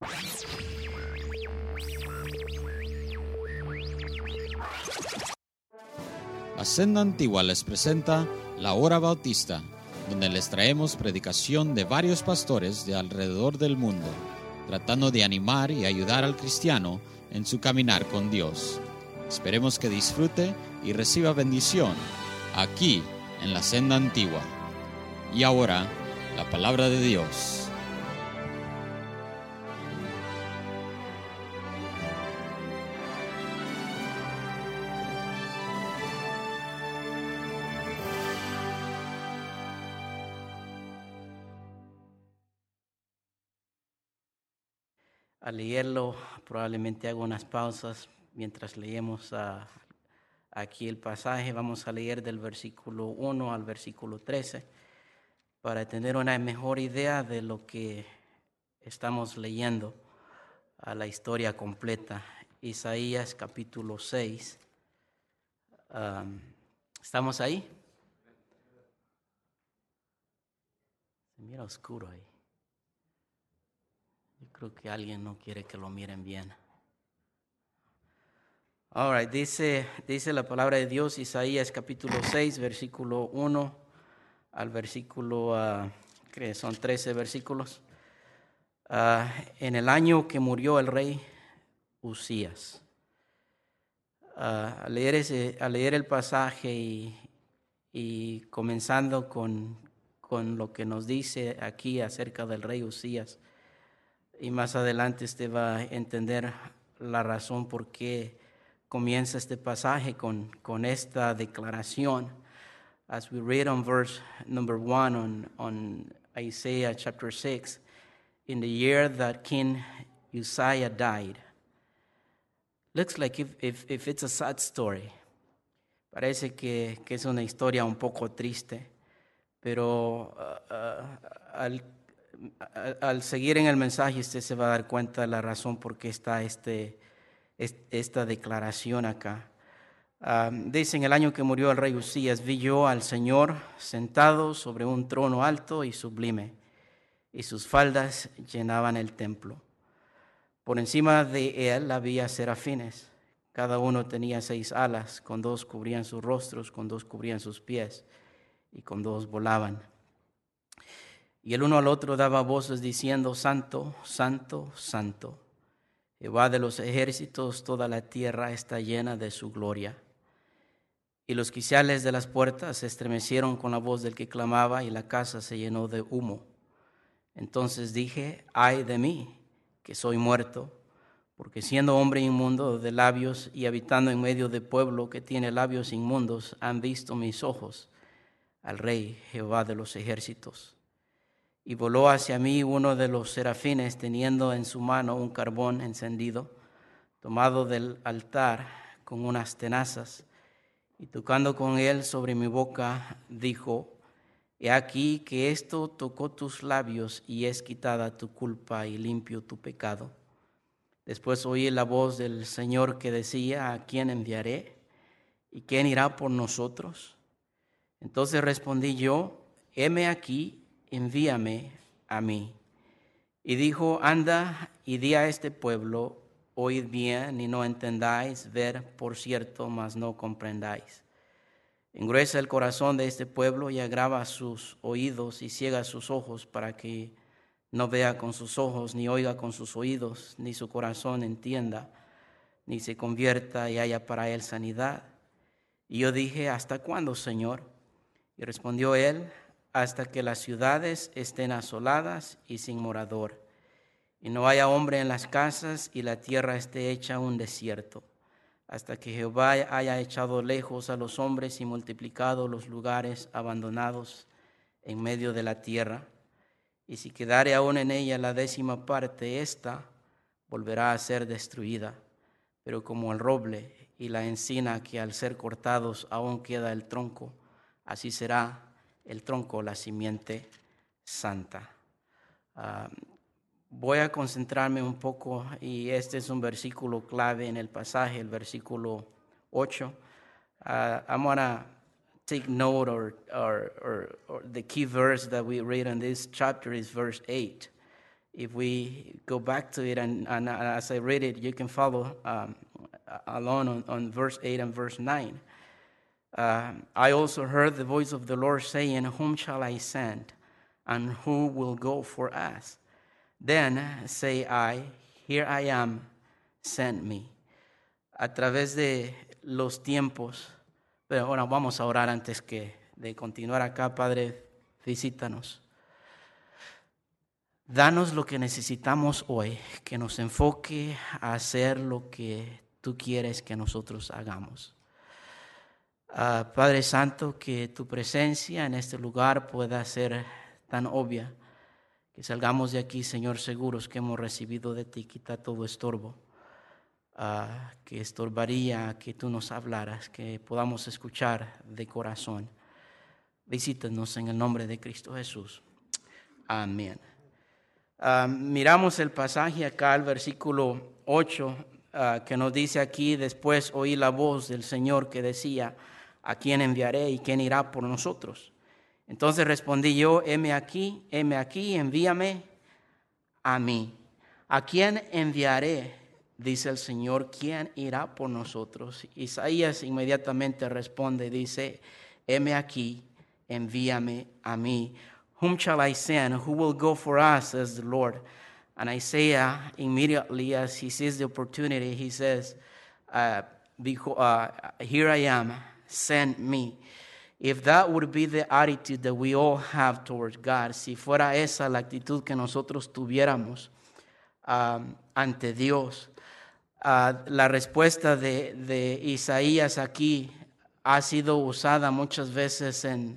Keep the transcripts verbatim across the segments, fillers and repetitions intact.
La Senda Antigua les presenta La Hora Bautista, donde les traemos predicación de varios pastores de alrededor del mundo, tratando de animar y ayudar al cristiano en su caminar con Dios. Esperemos que disfrute y reciba bendición aquí en la Senda Antigua. Y ahora, la palabra de Dios. Al leerlo, probablemente hago unas pausas mientras leemos uh, aquí el pasaje. Vamos a leer del versículo uno al versículo trece para tener una mejor idea de lo que estamos leyendo, a la historia completa. Isaías capítulo seis. Um, ¿Estamos ahí? Se mira oscuro ahí. Yo creo que alguien no quiere que lo miren bien. All right, dice, dice la palabra de Dios, Isaías capítulo seis, versículo uno al versículo, uh, que son trece versículos. Uh, en el año que murió el rey Usías. Uh, al, leer ese, al leer el pasaje y, y comenzando con, con lo que nos dice aquí acerca del rey Usías, y más adelante usted va a entender la razón por qué comienza este pasaje con, con esta declaración. As we read on verse number one on, on Isaiah chapter six, in the year that King Uzziah died. Looks like if, if, if it's a sad story. Parece que, que es una historia un poco triste, pero uh, uh, al Al seguir en el mensaje, usted se va a dar cuenta de la razón por qué está este, esta declaración acá. Um, dice, en el año que murió el rey Usías, vi yo al Señor sentado sobre un trono alto y sublime, y sus faldas llenaban el templo. Por encima de él había serafines, cada uno tenía seis alas, con dos cubrían sus rostros, con dos cubrían sus pies, y con dos volaban. Y el uno al otro daba voces diciendo, Santo, Santo, Santo, Jehová de los ejércitos, toda la tierra está llena de su gloria. Y los quiciales de las puertas se estremecieron con la voz del que clamaba, y la casa se llenó de humo. Entonces dije, ay de mí, que soy muerto, porque siendo hombre inmundo de labios y habitando en medio de pueblo que tiene labios inmundos, han visto mis ojos al Rey Jehová de los ejércitos. Y voló hacia mí uno de los serafines, teniendo en su mano un carbón encendido, tomado del altar con unas tenazas, y tocando con él sobre mi boca, dijo, he aquí que esto tocó tus labios, y es quitada tu culpa y limpio tu pecado. Después oí la voz del Señor que decía, ¿a quién enviaré? ¿Y quién irá por nosotros? Entonces respondí yo, heme aquí, envíame a mí. Y dijo, anda y di a este pueblo, oíd bien y no entendáis, ver por cierto, mas no comprendáis. Engruesa el corazón de este pueblo y agrava sus oídos y ciega sus ojos para que no vea con sus ojos, ni oiga con sus oídos, ni su corazón entienda, ni se convierta y haya para él sanidad. Y yo dije, ¿hasta cuándo, Señor? Y respondió él, hasta que las ciudades estén asoladas y sin morador, y no haya hombre en las casas, y la tierra esté hecha un desierto, hasta que Jehová haya echado lejos a los hombres y multiplicado los lugares abandonados en medio de la tierra. Y si quedare aún en ella la décima parte, ésta volverá a ser destruida. Pero como el roble y la encina, que al ser cortados aún queda el tronco, así será el tronco, la simiente santa. Uh, voy a concentrarme un poco, y este es un versículo clave en el pasaje, el versículo ocho. Uh, I'm going to take note, or, or, or, or the key verse that we read in this chapter is verse eight. If we go back to it, and, and as I read it, you can follow um, along on, on verse eight and verse nine. Uh, I also heard the voice of the Lord saying, whom shall I send, and who will go for us? Then say I, here I am, send me. A través de los tiempos, pero ahora vamos a orar antes que de continuar acá. Padre, visítanos. Danos lo que necesitamos hoy, que nos enfoque a hacer lo que tú quieres que nosotros hagamos. Uh, Padre Santo, que tu presencia en este lugar pueda ser tan obvia, que salgamos de aquí, Señor, seguros que hemos recibido de ti. Quita todo estorbo, uh, que estorbaría que tú nos hablaras, que podamos escuchar de corazón. Visítanos en el nombre de Cristo Jesús. Amén. Uh, miramos el pasaje acá, el versículo ocho, uh, que nos dice aquí: después oí la voz del Señor que decía, ¿a quién enviaré y quién irá por nosotros? Entonces respondí yo, heme aquí, heme aquí, envíame a mí. ¿A quién enviaré? Dice el Señor, ¿quién irá por nosotros? Isaías inmediatamente responde, dice, heme aquí, envíame a mí. Whom shall I send? Who will go for us, says the Lord? And Isaiah, immediately as he sees the opportunity, he says, uh, uh, here I am, send me. If that would be the attitude that we all have towards God, si fuera esa la actitud que nosotros tuviéramos um, ante Dios, uh, la respuesta de, de Isaías aquí ha sido usada muchas veces en,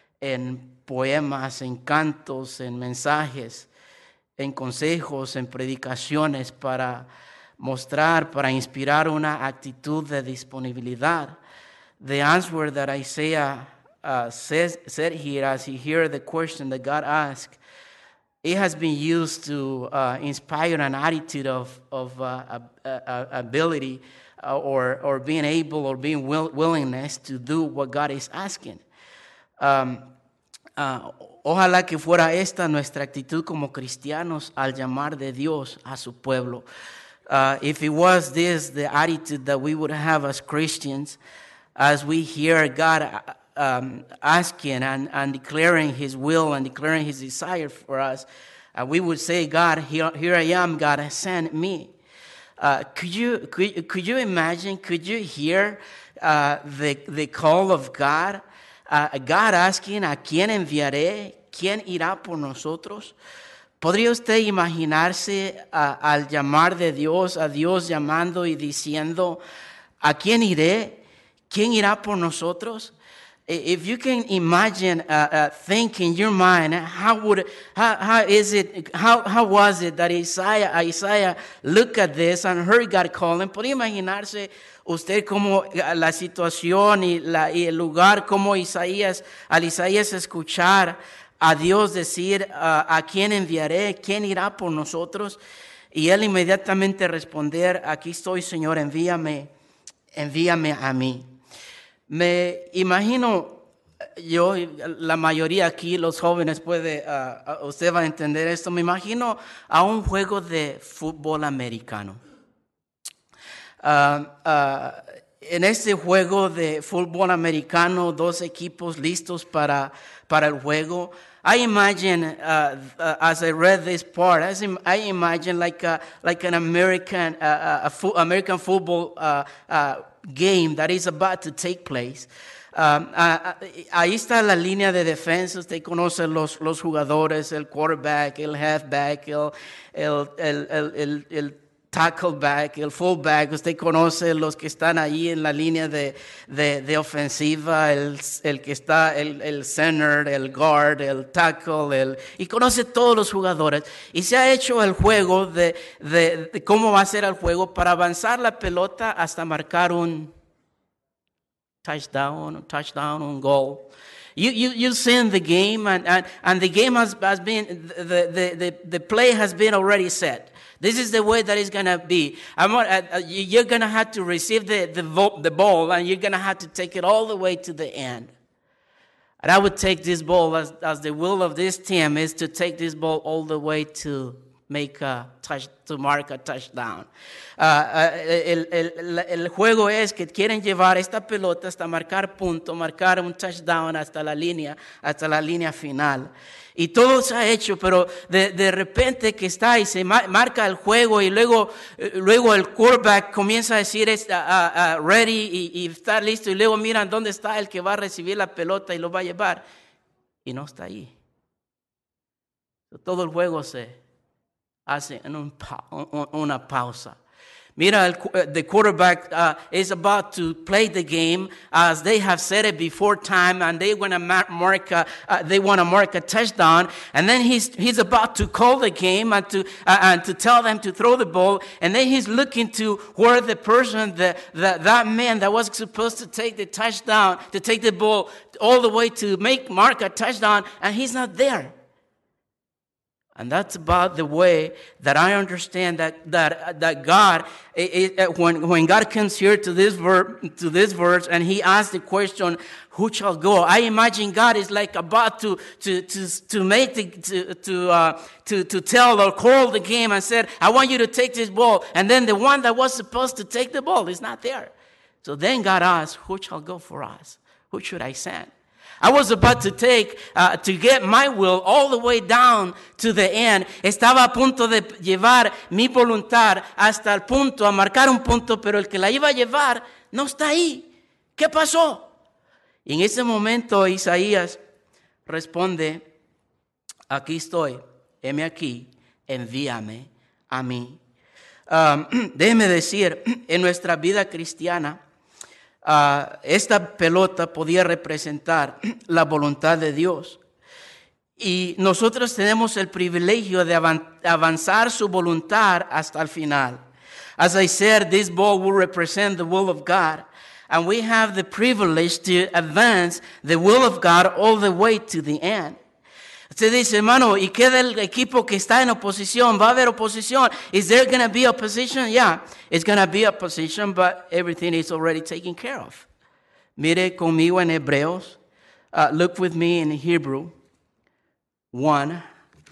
en poemas, en cantos, en mensajes, en consejos, en predicaciones para mostrar, para inspirar una actitud de disponibilidad. The answer that Isaiah uh, says, said here, as he heard the question that God asked, it has been used to uh, inspire an attitude of, of uh, uh, ability uh, or, or being able or being will, willingness to do what God is asking. Um, uh, ojalá que fuera esta nuestra actitud como cristianos al llamar de Dios a su pueblo. Uh, if it was this the attitude that we would have as Christians, as we hear God um, asking and, and declaring His will and declaring His desire for us, uh, we would say, God, here, here I am, God, send me. Uh, could you could, could you imagine, could you hear uh, the, the call of God? Uh, God asking, ¿a quién enviaré? ¿Quién irá por nosotros? ¿Podría usted imaginarse uh, al llamar de Dios, a Dios llamando y diciendo, ¿a quién iré? ¿Quién irá por nosotros? If you can imagine, uh, uh, think in your mind, how would, how, how is it, how, how was it that Isaiah, Isaiah looked at this and heard God calling? ¿Podría imaginarse usted cómo la situación y, la, y el lugar, cómo Isaías, al Isaías escuchar a Dios decir, uh, ¿a quién enviaré? ¿Quién irá por nosotros? Y él inmediatamente responder, aquí estoy, Señor, envíame, envíame a mí. Me imagino, yo, la mayoría aquí, los jóvenes, puede, uh, usted va a entender esto, me imagino a un juego de fútbol americano. Uh, uh, en este juego de fútbol americano, dos equipos listos para, para el juego. I imagine, uh, uh, as I read this part, as I imagine like a, like an American, uh, a fo- American football uh, uh, game that is about to take place. Um, uh, ahí está la línea de defensa. Usted conoce los, los jugadores, el quarterback, el halfback, el, el, el, el, el, el tackleback, el fullback. Usted conoce los que están ahí en la línea de, de, de ofensiva, el, el que está, el, el center, el guard, el tackle, el, y conoce todos los jugadores. Y se ha hecho el juego de, de, de cómo va a ser el juego para avanzar la pelota hasta marcar un touchdown, un touchdown, un goal. You, you, you've seen the game, and, and, and the game has, has been, the, the, the, the play has been already set. This is the way that it's going to be. I'm, uh, you're going to have to receive the, the, the ball, and you're going to have to take it all the way to the end. And I would take this ball as, as the will of this team is to take this ball all the way to make a touch, to mark a touchdown. Uh, uh, el, el, el juego es que quieren llevar esta pelota hasta marcar punto, marcar un touchdown hasta la línea, hasta la línea final. Y todo se ha hecho, pero de, de repente que está y se ma- marca el juego y luego, luego el quarterback comienza a decir uh, uh, uh, ready y, y está listo y luego miran dónde está el que va a recibir la pelota y lo va a llevar y no está ahí. Todo el juego se hace en un pa- una pausa. Mira, el, the quarterback uh, is about to play the game as they have said it before time, and they want to mark a, uh, they want to mark a touchdown, and then he's he's about to call the game and to uh, and to tell them to throw the ball, and then he's looking to where the person, the, the that man that was supposed to take the touchdown, to take the ball all the way to make mark a touchdown, and he's not there. And that's about the way that I understand that that that God, it, it, when when God comes here to this verse to this verse, and He asks the question, "Who shall go?" I imagine God is like about to to to to make the to to uh, to to tell or call the game and said, "I want you to take this ball," and then the one that was supposed to take the ball is not there. So then God asks, "Who shall go for us? Who should I send?" I was about to take, uh, to get my will all the way down to the end. Estaba a punto de llevar mi voluntad hasta el punto, a marcar un punto, pero el que la iba a llevar no está ahí. ¿Qué pasó? Y en ese momento Isaías responde, aquí estoy, heme aquí, envíame a mí. Um, déjeme decir, en nuestra vida cristiana, Uh, esta pelota podía representar la voluntad de Dios. Y nosotros tenemos el privilegio de avanzar su voluntad hasta el final. As I said, this ball will represent the will of God. And we have the privilege to advance the will of God all the way to the end. Usted dice, hermano, ¿y qué del equipo que está en oposición? ¿Va a haber oposición? Is there going to be opposition? Yeah, it's going to be opposition, but everything is already taken care of. Mire conmigo en Hebreos. Uh, look with me in Hebrew one,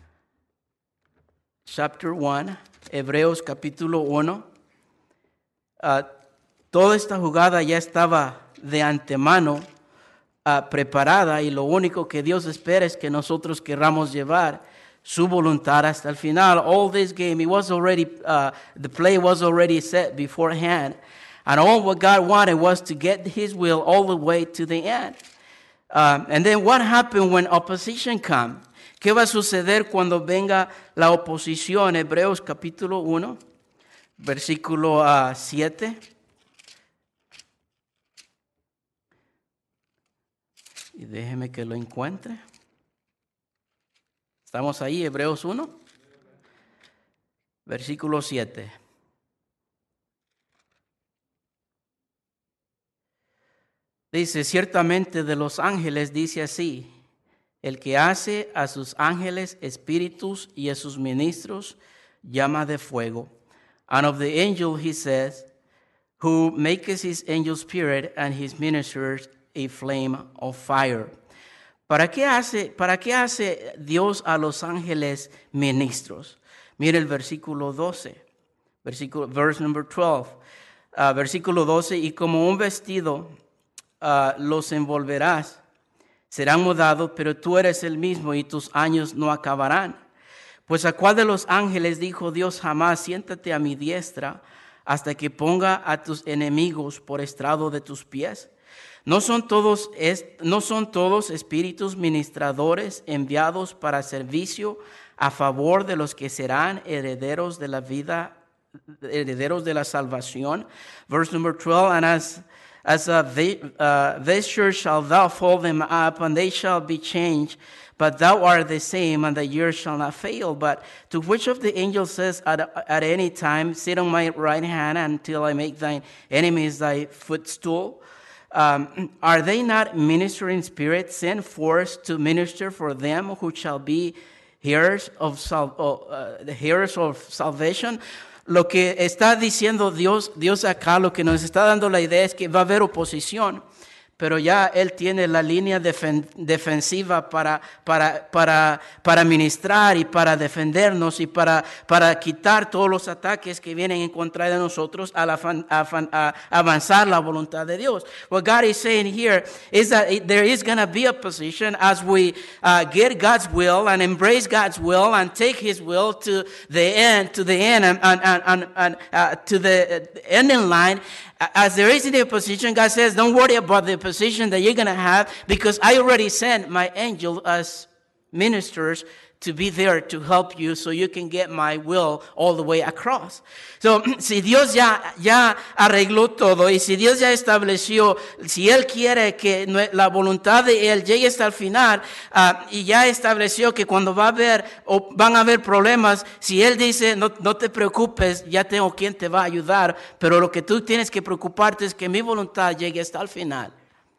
chapter one, Hebreos capítulo uno. Uh, toda esta jugada ya estaba de antemano Uh, preparada y lo único que Dios espera es que nosotros querramos llevar su voluntad hasta el final. All this game, it was already, uh, the play was already set beforehand. And all what God wanted was to get His will all the way to the end. Um, and then what happened when opposition comes? ¿Qué va a suceder cuando venga la oposición? Hebreos capítulo uno, versículo uh, siete. Y déjeme que lo encuentre. Estamos ahí, Hebreos uno, versículo siete. Dice, ciertamente de los ángeles, dice así, el que hace a sus ángeles espíritus y a sus ministros llama de fuego. And of the angel he says, who makes his angel spirit and his ministers a flame of fire. ¿Para qué hace, para qué hace Dios a los ángeles ministros? Mire el versículo doce, versículo, verse number twelve, uh, versículo doce, y como un vestido uh, los envolverás, serán mudados, pero tú eres el mismo y tus años no acabarán. Pues a cuál de los ángeles dijo Dios jamás, siéntate a mi diestra hasta que ponga a tus enemigos por estrado de tus pies? ¿No son todos, no son todos espíritus ministradores enviados para servicio a favor de los que serán herederos de la vida, herederos de la salvación? Verse number twelve, and as, as a uh, vesture shalt thou fold them up, and they shall be changed, but thou art the same, and the years shall not fail. But to which of the angels says at, at any time, sit on my right hand until I make thine enemies thy footstool? Um, are they not ministering spirits sent forth to minister for them who shall be heirs of, sal- uh, the heirs of salvation? Lo que está diciendo Dios, Dios acá, lo que nos está dando la idea es que va a haber oposición, pero ya Él tiene la línea defen- defensiva para, para, para, para ministrar y para defendernos y para, para quitar todos los ataques que vienen en contra de nosotros al afan- afan- a avanzar la voluntad de Dios. What God is saying here is that it, there is going to be a position as we uh, get God's will and embrace God's will and take His will to the end, to the end and, and, and, and uh, to the ending line. As there is in a position, God says, don't worry about the position that you're going to have because I already sent my angel as ministers to be there to help you so you can get my will all the way across. So, si Dios ya, ya arregló todo y si Dios ya estableció, si Él quiere que la voluntad de Él llegue hasta el final uh, y ya estableció que cuando va a haber o van a haber problemas, si Él dice, no, no te preocupes, ya tengo quien te va a ayudar, pero lo que tú tienes que preocuparte es que mi voluntad llegue hasta el final.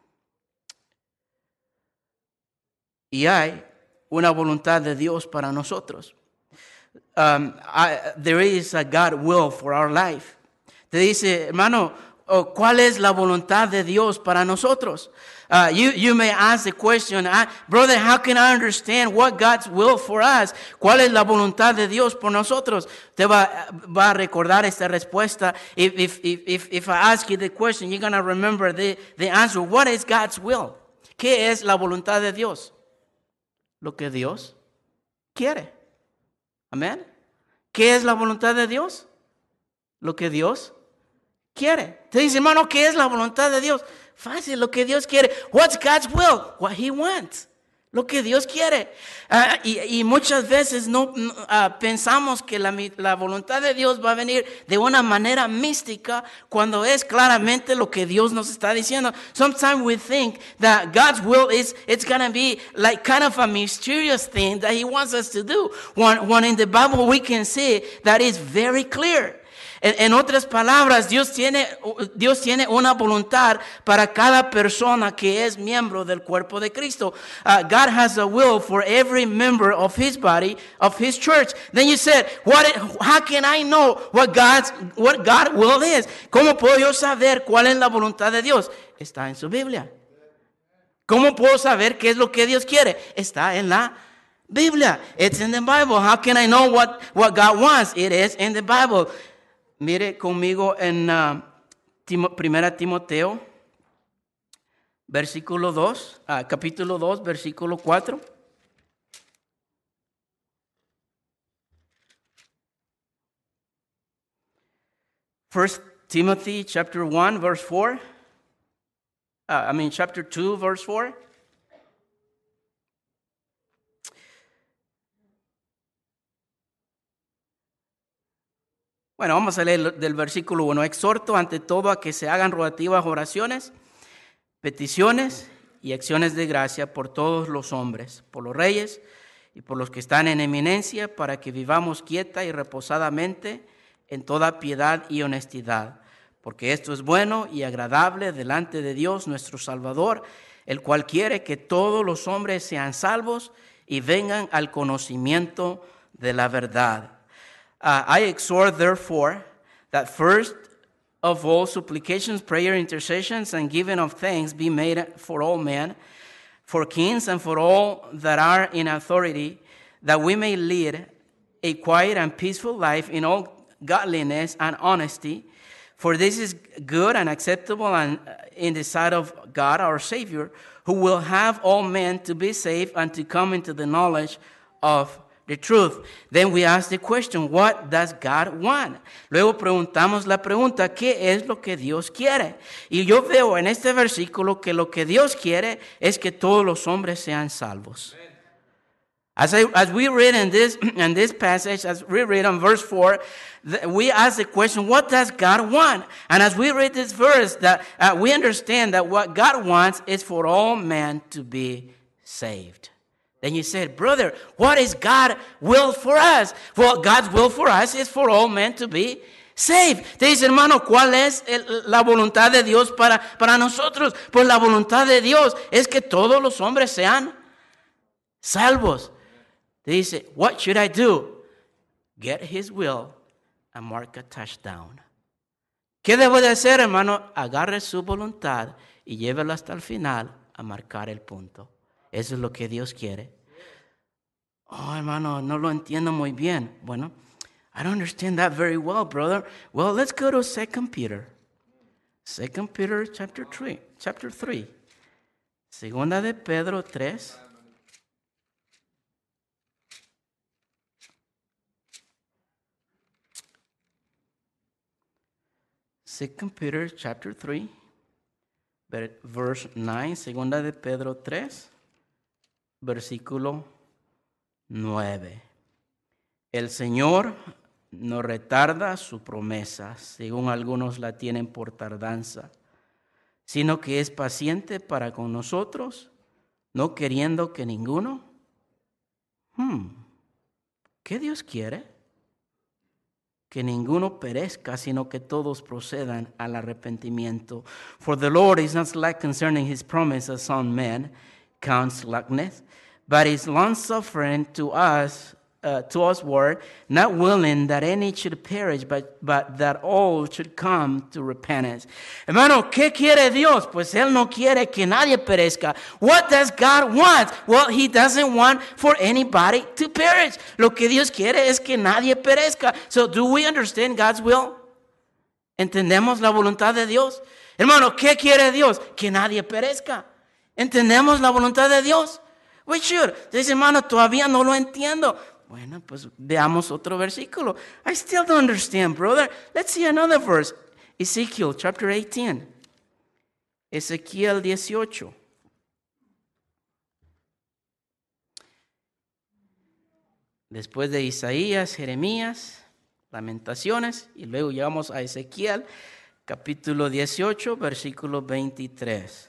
Y hay una voluntad de Dios para nosotros. Um, I, there is a God will for our life. Te dice, hermano, oh, ¿cuál es la voluntad de Dios para nosotros? Uh, you, you may ask the question, I, brother, how can I understand what God's will for us? ¿Cuál es la voluntad de Dios por nosotros? Te va, va a recordar esta respuesta. If, if, if, if, if I ask you the question, you're going to remember the, the answer. What is God's will? ¿Qué es la voluntad de Dios? Lo que Dios quiere. Amén. ¿Qué es la voluntad de Dios? Lo que Dios quiere. Te dice, hermano, ¿qué es la voluntad de Dios? Fácil, lo que Dios quiere. What's God's will? What He wants. Lo que Dios quiere. Uh, y, y muchas veces no uh, pensamos que la, la voluntad de Dios va a venir de una manera mística cuando es claramente lo que Dios nos está diciendo. Sometimes we think that God's will is it's going to be like kind of a mysterious thing that He wants us to do. When, when in the Bible we can see that it's very clear. En, en otras palabras, Dios tiene, Dios tiene una voluntad para cada persona que es miembro del cuerpo de Cristo. Uh, God has a will for every member of His body, of His church. Then you said, what? How can I know what God's what God's will is? ¿Cómo puedo yo saber cuál es la voluntad de Dios? Está en su Biblia. ¿Cómo puedo saber qué es lo que Dios quiere? Está en la Biblia. It's in the Bible. How can I know what, what God wants? It is in the Bible. Mire conmigo en uh, Timo, Primera Timoteo, versículo dos, uh, capítulo dos, versículo cuatro. First Timothy chapter one, verse four. Uh, I mean chapter two, verse four. Bueno, vamos a leer del versículo uno. Exhorto ante todo a que se hagan rogativas oraciones, peticiones y acciones de gracia por todos los hombres, por los reyes y por los que están en eminencia, para que vivamos quieta y reposadamente en toda piedad y honestidad. Porque esto es bueno y agradable delante de Dios nuestro Salvador, el cual quiere que todos los hombres sean salvos y vengan al conocimiento de la verdad. Uh, I exhort, therefore, that first of all supplications, prayer, intercessions, and giving of thanks be made for all men, for kings and for all that are in authority, that we may lead a quiet and peaceful life in all godliness and honesty. For this is good and acceptable and in the sight of God our Savior, who will have all men to be saved and to come into the knowledge of the truth. Then we ask the question, what does God want? Luego preguntamos la pregunta, ¿qué es lo que Dios quiere? Y yo veo en este versículo que lo que Dios quiere es que todos los hombres sean salvos. As, I, as we read in this, in this passage, as we read on verse four, we ask the question, what does God want? And as we read this verse, that uh, we understand that what God wants is for all men to be saved. Then you said, brother, what is God's will for us? Well, God's will for us is for all men to be saved. Te dice, hermano, ¿cuál es el, la voluntad de Dios para, para nosotros? Pues la voluntad de Dios es que todos los hombres sean salvos. Te dice, what should I do? Get His will and mark a touchdown. ¿Qué debo de hacer, hermano? Agarre su voluntad y llévelo hasta el final a marcar el punto. Eso es lo que Dios quiere. Oh, hermano, no lo entiendo muy bien. Bueno, I don't understand that very well, brother. Well, let's go to Second Peter. Second Peter chapter three, chapter three. Segunda de Pedro tres. Second Peter chapter three, verse nine. Segunda de Pedro tres, versículo nueve. El Señor no retarda su promesa, según algunos la tienen por tardanza, sino que es paciente para con nosotros, no queriendo que ninguno. Hmm, ¿Qué Dios quiere? Que ninguno perezca, sino que todos procedan al arrepentimiento. For the Lord is not slack concerning his promise, as some men count slackness, but is long-suffering to us, Uh, to us word, not willing that any should perish, but, but that all should come to repentance. Hermano, ¿qué quiere Dios? Pues Él no quiere que nadie perezca. What does God want? Well, He doesn't want for anybody to perish. Lo que Dios quiere es que nadie perezca. So, do we understand God's will? ¿Entendemos la voluntad de Dios? Hermano, ¿qué quiere Dios? Que nadie perezca. ¿Entendemos la voluntad de Dios? We should. Dice, hermano, todavía no lo entiendo. Bueno, pues veamos otro versículo. I still don't understand, brother. Let's see another verse. Ezekiel chapter eighteen. Ezequiel dieciocho. Después de Isaías, Jeremías, Lamentaciones, y luego llegamos a Ezequiel, capítulo dieciocho, versículo veintitrés.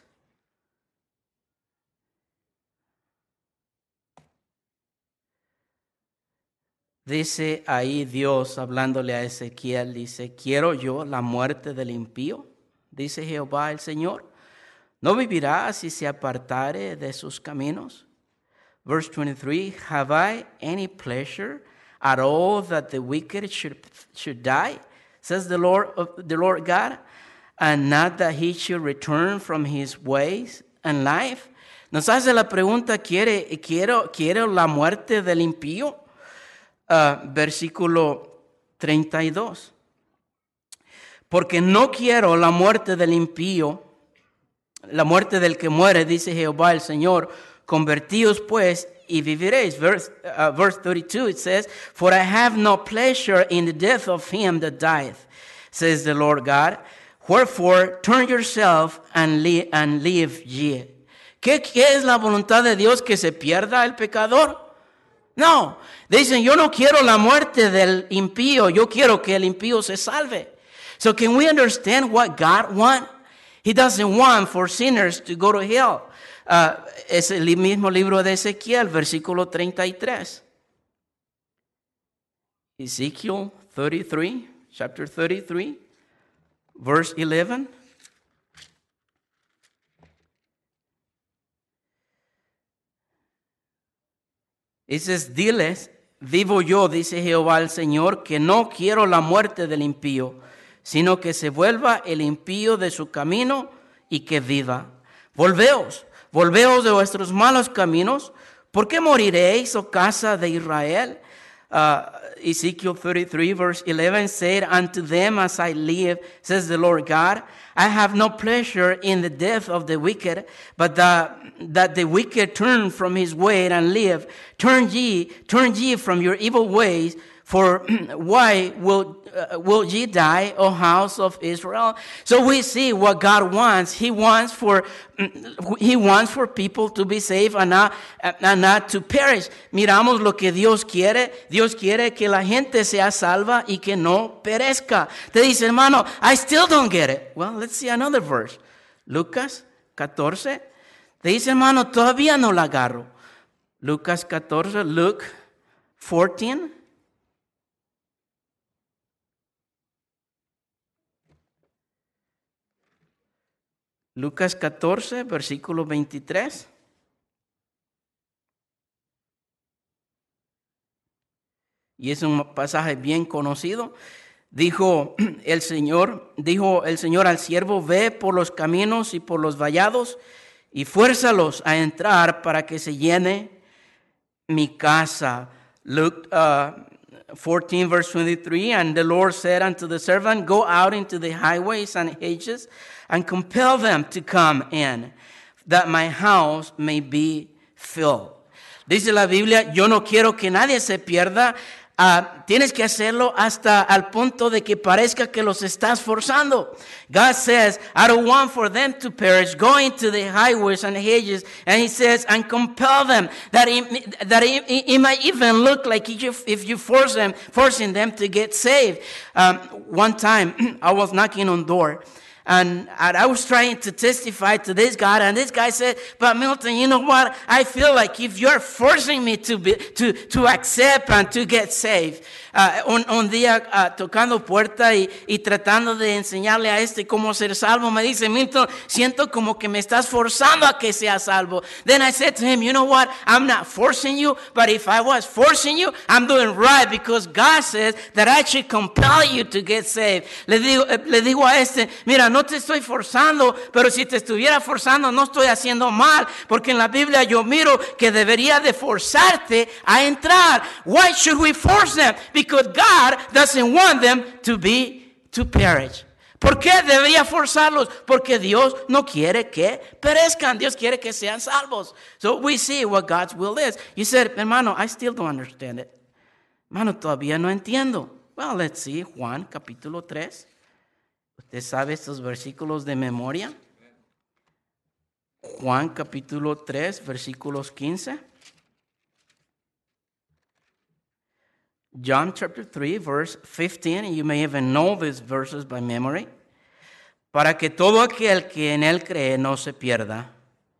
Dice ahí Dios hablándole a Ezequiel, dice, ¿quiero yo la muerte del impío? Dice Jehová el Señor, ¿no vivirá si se apartare de sus caminos? Verse twenty-three, have I any pleasure at all that the wicked should, should die? Says the Lord, the Lord God, and not that he should return from his ways and life. Nos hace la pregunta, ¿quiere, quiero, quiero la muerte del impío? Uh, versículo treinta y dos. Porque no quiero la muerte del impío, la muerte del que muere, dice Jehová el Señor. Convertíos pues y viviréis. Verse, uh, verse thirty-two, it says, for I have no pleasure in the death of him that dieth, says the Lord God. Wherefore turn yourself and, li- and live ye. ¿Qué, ¿Qué es la voluntad de Dios? ¿Que se pierda el pecador? No, dicen, yo no quiero la muerte del impío, yo quiero que el impío se salve. So can we understand what God wants? He doesn't want for sinners to go to hell. Uh, es el mismo libro de Ezequiel, versículo treinta y tres. Ezekiel thirty-three, chapter thirty-three, verse eleven. Dices, diles, vivo yo, dice Jehová el Señor, que no quiero la muerte del impío, sino que se vuelva el impío de su camino y que viva. Volveos, volveos de vuestros malos caminos. ¿Por qué moriréis, oh casa de Israel? Uh, Ezekiel thirty-three, verse eleven, said unto them, as I live, says the Lord God, I have no pleasure in the death of the wicked, but the, that the wicked turn from his way and live. Turn ye, turn ye from your evil ways, for why will uh, will ye die, O house of Israel? So we see what God wants. He wants for He wants for people to be saved and not, and not to perish. Miramos lo que Dios quiere. Dios quiere que la gente sea salva y que no perezca. Te dice, hermano, I still don't get it. Well, let's see another verse. Lucas catorce. Te dice, hermano, todavía no la agarro. Lucas catorce, Luke fourteen. Lucas catorce, versículo veintitrés. Y es un pasaje bien conocido. Dijo el Señor, dijo el Señor al siervo, ve por los caminos y por los vallados y fuérzalos a entrar para que se llene mi casa. Luke uh, fourteen, verse twenty-three, and the Lord said unto the servant, go out into the highways and hedges and compel them to come in, that my house may be filled. Dice la Biblia, yo no quiero que nadie se pierda. Uh, tienes que hacerlo hasta al punto de que parezca que los estás forzando. God says, I don't want for them to perish. Go into the highways and hedges, and he says, and compel them. That it, that it, it might even look like if you, if you force them, forcing them to get saved. Um, one time, I was knocking on door. And I was trying to testify to this guy, and this guy said, but Milton, you know what? I feel like if you're forcing me to be, to, to accept and to get saved. Uh, un, un día uh, tocando puerta y, y tratando de enseñarle a este cómo ser salvo, me dice, Milton, siento como que me estás forzando a que sea salvo. Then I said to him, you know what? I'm not forcing you, but if I was forcing you, I'm doing right, because God says that I should compel you to get saved. Le digo, le digo a este, mira, no te estoy forzando, pero si te estuviera forzando no estoy haciendo mal, porque en la Biblia yo miro que debería de forzarte a entrar. Why should we force them? Because God doesn't want them to be, to perish. ¿Por qué debería forzarlos? Porque Dios no quiere que perezcan. Dios quiere que sean salvos. So we see what God's will is. You said, hermano, I still don't understand it. Hermano, todavía no entiendo. Well, let's see, Juan capítulo tres. ¿Usted sabe estos versículos de memoria? Juan capítulo tres, versículos quince. John chapter three, verse fifteen. You may even know these verses by memory. Para que todo aquel que en él cree no se pierda,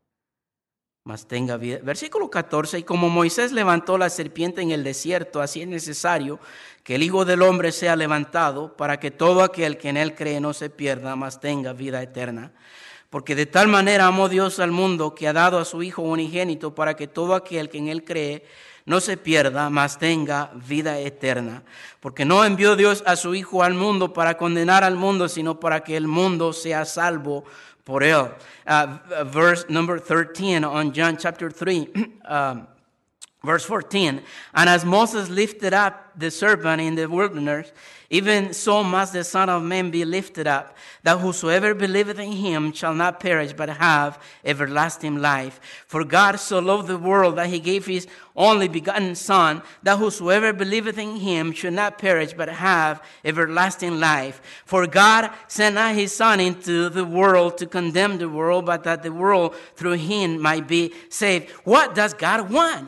mas tenga vida. Versículo catorce. Y como Moisés levantó la serpiente en el desierto, así es necesario que el Hijo del Hombre sea levantado, para que todo aquel que en él cree no se pierda, mas tenga vida eterna. Porque de tal manera amó Dios al mundo, que ha dado a su Hijo unigénito, para que todo aquel que en él cree no se pierda, mas tenga vida eterna. Porque no envió Dios a su Hijo al mundo para condenar al mundo, sino para que el mundo sea salvo por él. Uh, verse number thirteen on John chapter three, um, verse fourteen. And as Moses lifted up the serpent in the wilderness, even so must the Son of Man be lifted up, that whosoever believeth in him shall not perish, but have everlasting life. For God so loved the world that he gave his only begotten Son, that whosoever believeth in him should not perish, but have everlasting life. For God sent not his Son into the world to condemn the world, but that the world through him might be saved. What does God want?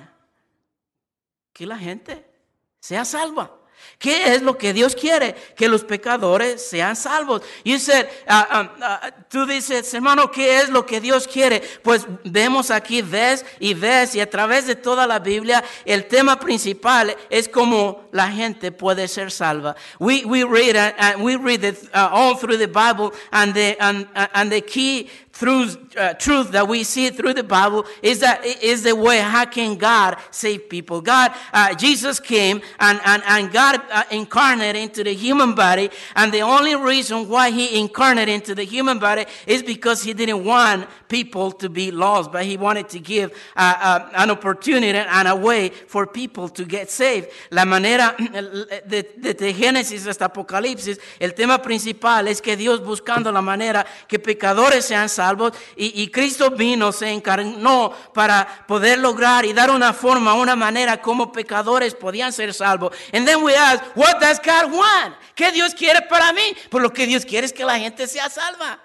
Que la gente sea salva. ¿Qué es lo que Dios quiere? Que los pecadores sean salvos. You said, uh, um, uh, tú dices, hermano, ¿qué es lo que Dios quiere? Pues vemos aquí, ves y ves, y a través de toda la Biblia, el tema principal es cómo la gente puede ser salva. We, we read, uh, uh, we read it uh, all through the Bible, and the, and, uh, and the key Truth, uh, truth that we see through the Bible is that is the way how can God save people. God, uh, Jesus came and, and, and God uh, incarnated into the human body, and the only reason why he incarnated into the human body is because he didn't want people to be lost, but he wanted to give uh, uh, an opportunity and a way for people to get saved. La manera de, de, de Génesis hasta Apocalipsis, el tema principal es que Dios buscando la manera que pecadores sean salvos. Salvos, y, y Cristo vino, se encarnó para poder lograr y dar una forma, una manera como pecadores podían ser salvos. And then we ask, what does God want? ¿Qué Dios quiere para mí? Pues lo que Dios quiere es que la gente sea salva.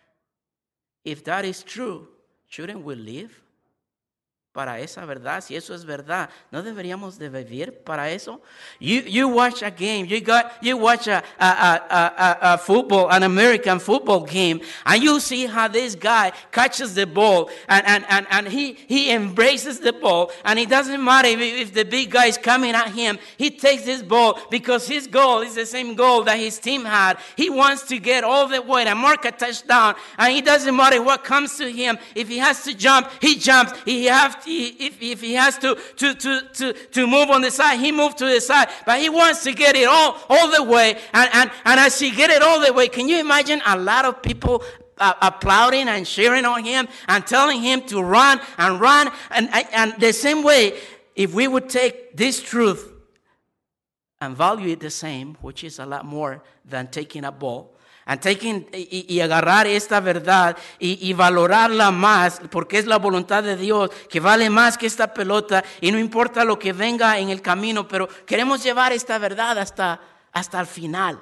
If that is true, shouldn't we live para esa verdad? Si eso es verdad, ¿no deberíamos de vivir para eso? You, you watch a game, you got, you watch a, a, a, a, a football, an American football game, and you see how this guy catches the ball, and, and, and, and he, he embraces the ball, and it doesn't matter if, if the big guy is coming at him, he takes this ball because his goal is the same goal that his team had. He wants to get all the way and mark a touchdown, and it doesn't matter what comes to him. If he has to jump, he jumps. If he has have to, if, if he has to, to, to, to, to move on the side, he moves to the side. But he wants to get it all, all the way. And, and, and as he get it all the way, can you imagine a lot of people uh, applauding and cheering on him and telling him to run and run? And, and the same way, if we would take this truth and value it the same, which is a lot more than taking a ball, and taking y, y agarrar esta verdad y, y valorarla más, porque es la voluntad de Dios, que vale más que esta pelota, y no importa lo que venga en el camino, pero queremos llevar esta verdad hasta, hasta el final.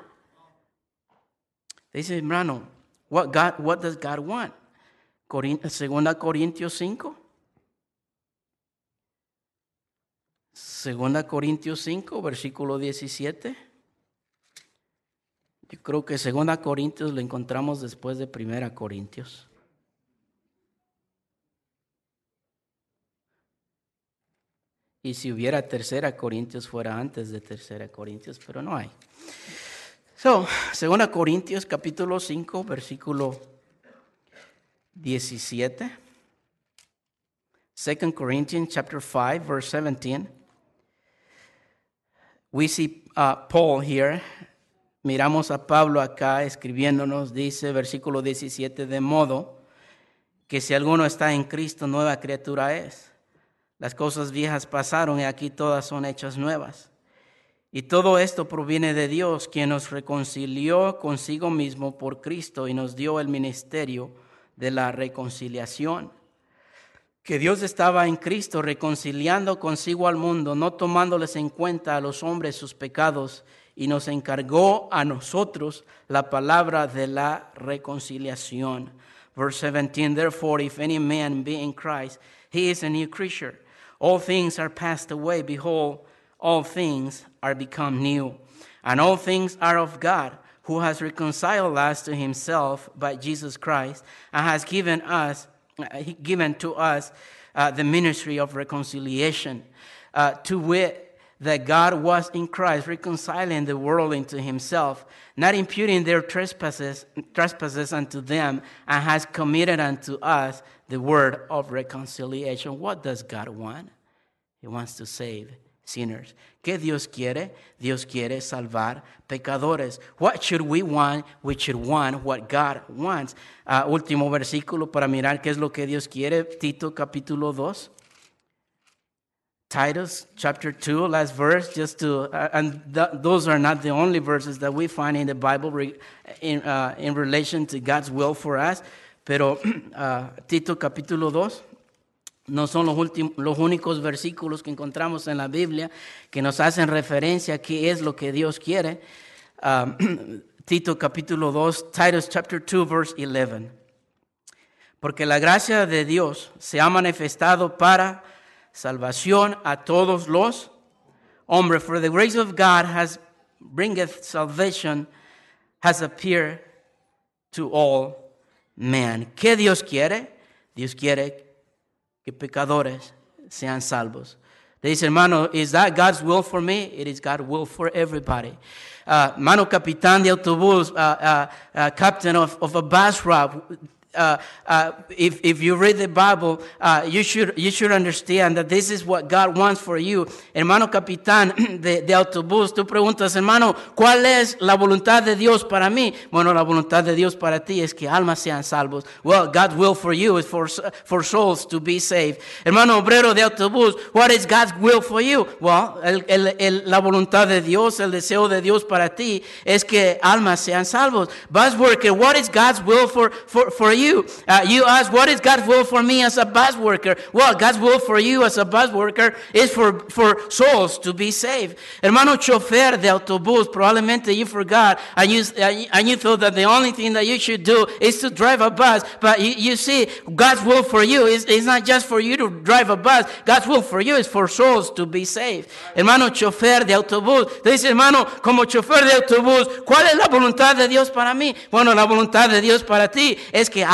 Dice, hermano, what, God, what does God want? Segunda Corintios cinco. Segunda Corintios cinco, versículo diecisiete. Yo creo que Segunda Corintios lo encontramos después de Primera Corintios. Y si hubiera Tercera Corintios, fuera antes de Tercera Corintios, pero no hay. So, Segunda Corintios, capítulo cinco, versículo diecisiete. Second Corinthians, chapter five, verse seventeen. We see uh, Paul here. Miramos a Pablo acá escribiéndonos, dice versículo diecisiete, de modo que si alguno está en Cristo, nueva criatura es. Las cosas viejas pasaron y aquí todas son hechas nuevas. Y todo esto proviene de Dios, quien nos reconcilió consigo mismo por Cristo y nos dio el ministerio de la reconciliación. Que Dios estaba en Cristo reconciliando consigo al mundo, no tomándoles en cuenta a los hombres sus pecados, y nos encargó a nosotros la palabra de la reconciliación. Verse seventeen, therefore, if any man be in Christ, he is a new creature. All things are passed away. Behold, all things are become new. And all things are of God, who has reconciled us to himself by Jesus Christ, and has given us, uh, given to us uh, the ministry of reconciliation, uh, to wit, that God was in Christ reconciling the world into himself, not imputing their trespasses, trespasses unto them, and has committed unto us the word of reconciliation. What does God want? He wants to save sinners. ¿Qué Dios quiere? Dios quiere salvar pecadores. What should we want? We should want what God wants. Uh, último versículo para mirar qué es lo que Dios quiere. Tito capítulo dos. Titus chapter two, last verse, just to, uh, and th- those are not the only verses that we find in the Bible re- in, uh, in relation to God's will for us, pero uh, Tito capítulo dos no son los, últimos, los únicos versículos que encontramos en la Biblia que nos hacen referencia a qué es lo que Dios quiere. Um, Tito capítulo dos, Titus chapter two, verse eleven. Porque la gracia de Dios se ha manifestado para salvación a todos los hombres. For the grace of God has bringeth salvation, has appeared to all men. ¿Qué Dios quiere? Dios quiere que pecadores sean salvos. Dice, hermano, is that God's will for me? It is God's will for everybody. Uh, mano capitán de autobús, uh, uh, uh, captain of, of a bus route. Uh, uh, if, if you read the Bible, uh, you should, you should understand that this is what God wants for you. Hermano capitán de, de autobús, tú preguntas, hermano, ¿cuál es la voluntad de Dios para mí? Bueno, la voluntad de Dios para ti es que almas sean salvos. Well, God's will for you is for, for souls to be saved. Hermano obrero de autobús, what is God's will for you? Well, el, el, el, la voluntad de Dios, el deseo de Dios para ti es que almas sean salvos. Bus worker, what is God's will for, for, for you? Uh, you ask, what is God's will for me as a bus worker? Well, God's will for you as a bus worker is for, for souls to be saved. Hermano chofer de autobús, probablemente you forgot and you, and you thought that the only thing that you should do is to drive a bus. But you, you see, God's will for you is, is not just for you to drive a bus. God's will for you is for souls to be saved. Hermano chofer de autobús, te dice, hermano, como chofer de autobús, ¿cuál es la voluntad de Dios para mí? Bueno, la voluntad de Dios para ti es que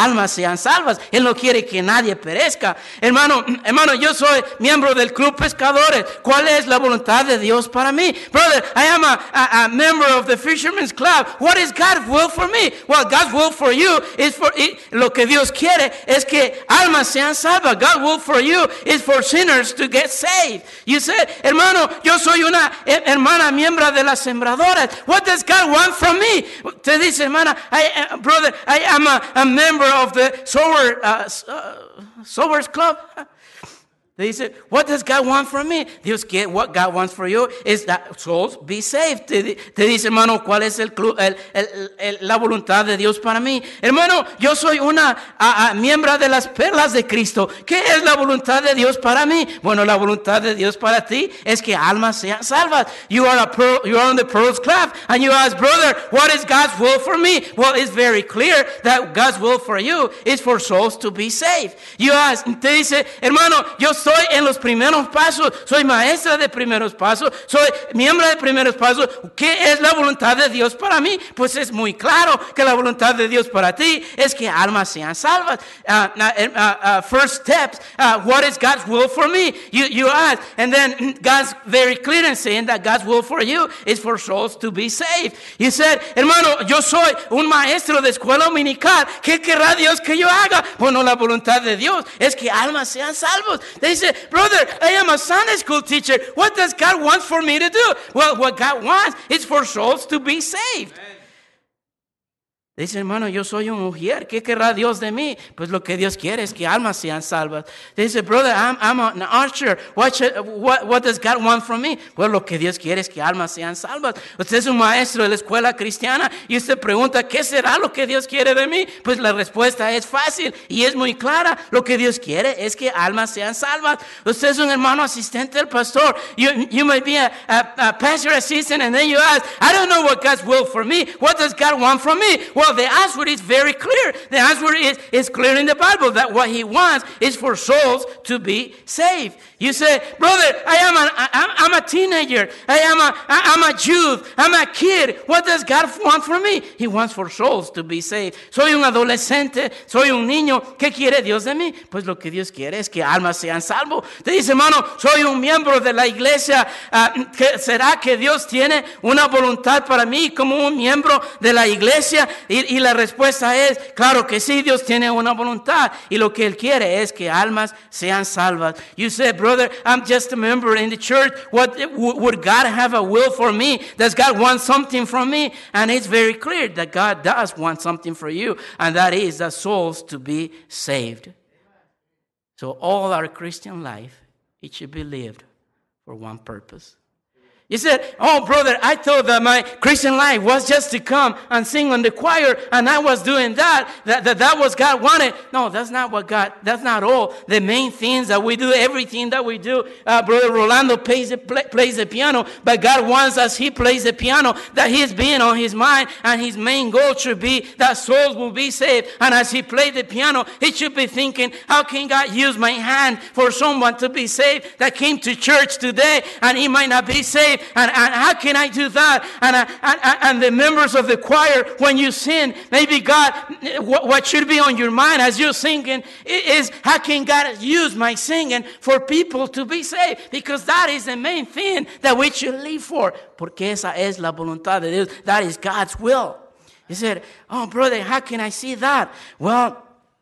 almas sean salvas. Él no quiere que nadie perezca. Hermano, hermano, yo soy miembro del Club Pescadores. ¿Cuál es la voluntad de Dios para mí? Brother, I am a, a, a member of the Fisherman's Club. What is God's will for me? Well, God's will for you is for, it, lo que Dios quiere es que almas sean salvas. God's will for you is for sinners to get saved. You said, hermano, yo soy una hermana miembro de las sembradoras. What does God want from me? Te dice, hermana, I, uh, brother, I am a, a member of the sower, uh, uh, Sowers Club. They said, what does God want from me? Dios quiere, what God wants for you is that souls be saved. Te, te dice, hermano, ¿cuál es el, el, el, el, la voluntad de Dios para mí? Hermano, yo soy una a, a, miembro de las perlas de Cristo. ¿Qué es la voluntad de Dios para mí? Bueno, la voluntad de Dios para ti es que almas sean salvas. You are a pearl, you are on the Pearls Club, and you ask, brother, what is God's will for me? Well, it's very clear that God's will for you is for souls to be saved. You ask, te dice, hermano, yo soy en los primeros pasos, soy maestra de primeros pasos, soy miembro de primeros pasos. ¿Qué es la voluntad de Dios para mí? Pues es muy claro que la voluntad de Dios para ti es que almas sean salvas. Uh, uh, uh, first steps, uh, what is God's will for me? You, you ask, and then God's very clear in saying that God's will for you is for souls to be saved. You said, hermano, yo soy un maestro de escuela dominical. ¿Qué querrá Dios que yo haga? Bueno, la voluntad de Dios es que almas sean salvos. Te dice, brother, I am a Sunday school teacher. What does God want for me to do? Well, what God wants is for souls to be saved. Amen. Dice, hermano, yo soy un mujer. ¿Qué querrá Dios de mí? Pues lo que Dios quiere es que almas sean salvas. Dice, brother, I'm, I'm an archer. What, should, what, what does God want from me? Pues lo que Dios quiere es que almas sean salvas. Usted es un maestro de la escuela cristiana y usted pregunta, ¿qué será lo que Dios quiere de mí? Pues la respuesta es fácil y es muy clara. Lo que Dios quiere es que almas sean salvas. Usted es un hermano asistente del pastor. You, you might be a, a, a pastor assistant, and then you ask, I don't know what God's will for me. What does God want from me? Well, the answer is very clear. The answer is, is clear in the Bible that what he wants is for souls to be saved. You say, brother, I am a, I'm, I'm a teenager. I am a, I'm a youth. I'm a kid. What does God want for me? He wants for souls to be saved. Soy un adolescente. Soy un niño. ¿Qué quiere Dios de mí? Pues lo que Dios quiere es que almas sean salvos. Te dice, hermano, soy un miembro de la iglesia. Uh, ¿Será que Dios tiene una voluntad para mí como un miembro de la iglesia? Y, y la respuesta es, claro que sí, Dios tiene una voluntad. Y lo que Él quiere es que almas sean salvas. You say, brother, I'm just a member in the church. What would God have a will for me? Does God want something from me? And it's very clear that God does want something for you. And that is the souls to be saved. So all our Christian life, it should be lived for one purpose. You said, oh, brother, I thought that my Christian life was just to come and sing on the choir, and I was doing that, that, that, that was God wanted. No, that's not what God, that's not all. The main things that we do, everything that we do, uh, Brother Rolando plays the, play, plays the piano, but God wants us, he plays the piano, that he's being on his mind, and his main goal should be that souls will be saved. And as he played the piano, he should be thinking, how can God use my hand for someone to be saved that came to church today, and he might not be saved? And, and how can I do that? And, uh, and, and the members of the choir, when you sing, maybe God, what, what should be on your mind as you're singing is, how can God use my singing for people to be saved? Because that is the main thing that we should live for. Porque esa es la voluntad de Dios. That is God's will. He said, oh, brother, how can I see that? Well,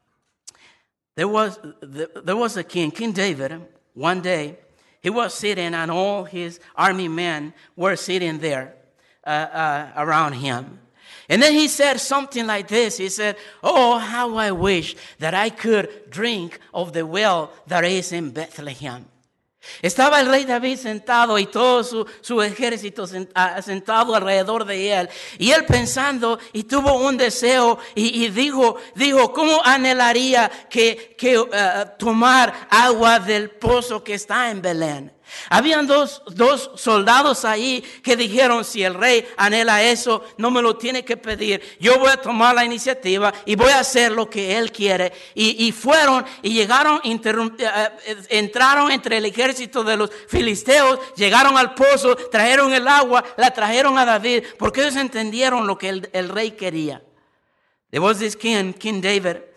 there was, there was a king, King David, one day. He was sitting, and all his army men were sitting there uh, uh, around him. And then he said something like this. He said, oh, how I wish that I could drink of the well that is in Bethlehem. Estaba el rey David sentado y todo su, su ejército sentado alrededor de él. Y él pensando y tuvo un deseo y, y dijo, dijo, ¿cómo anhelaría que, que uh, tomar agua del pozo que está en Belén? Habían dos, dos soldados ahí que dijeron, si el rey anhela eso, no me lo tiene que pedir. Yo voy a tomar la iniciativa y voy a hacer lo que él quiere. Y, y fueron y llegaron, interrum- uh, entraron entre el ejército de los filisteos, llegaron al pozo, trajeron el agua, la trajeron a David, porque ellos entendieron lo que el, el rey quería. There was this king, King David.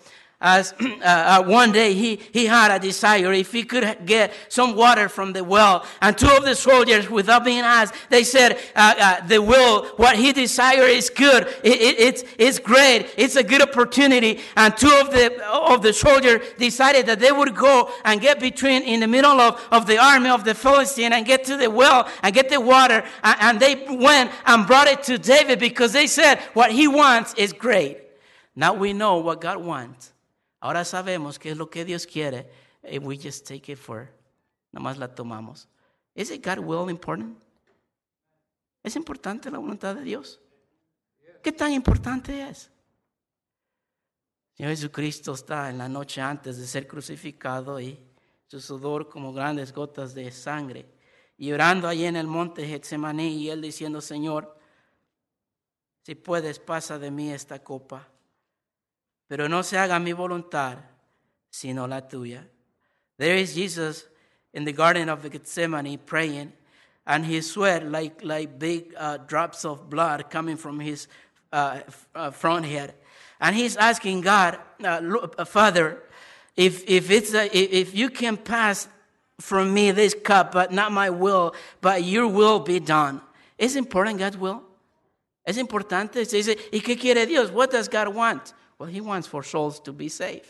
as uh, uh, one day he, he had a desire if he could get some water from the well. And two of the soldiers, without being asked, they said, uh, uh, the will, what he desired is good. It, it, it's, it's great. It's a good opportunity. And two of the of the soldiers decided that they would go and get between in the middle of, of the army of the Philistine and get to the well and get the water. And, and they went and brought it to David because they said what he wants is great. Now we know what God wants. Ahora sabemos qué es lo que Dios quiere, and we just take it for, nomás la tomamos. Is it God's will important? ¿Es importante la voluntad de Dios? ¿Qué tan importante es? Señor Jesucristo está en la noche antes de ser crucificado y su sudor como grandes gotas de sangre, y orando allí en el monte Getsemaní, y él diciendo, Señor, si puedes, pasa de mí esta copa. Pero no se haga mi voluntad, sino la tuya. There is Jesus in the Garden of Gethsemane praying, and his sweat like, like big uh, drops of blood coming from his uh, uh, front head. And he's asking God, uh, look, uh, Father, if if it's a, if you can pass from me this cup, but not my will, but your will be done. Is important God's will? Es importante. Se dice, ¿y qué quiere Dios? What does God want? Well, he wants for souls to be saved.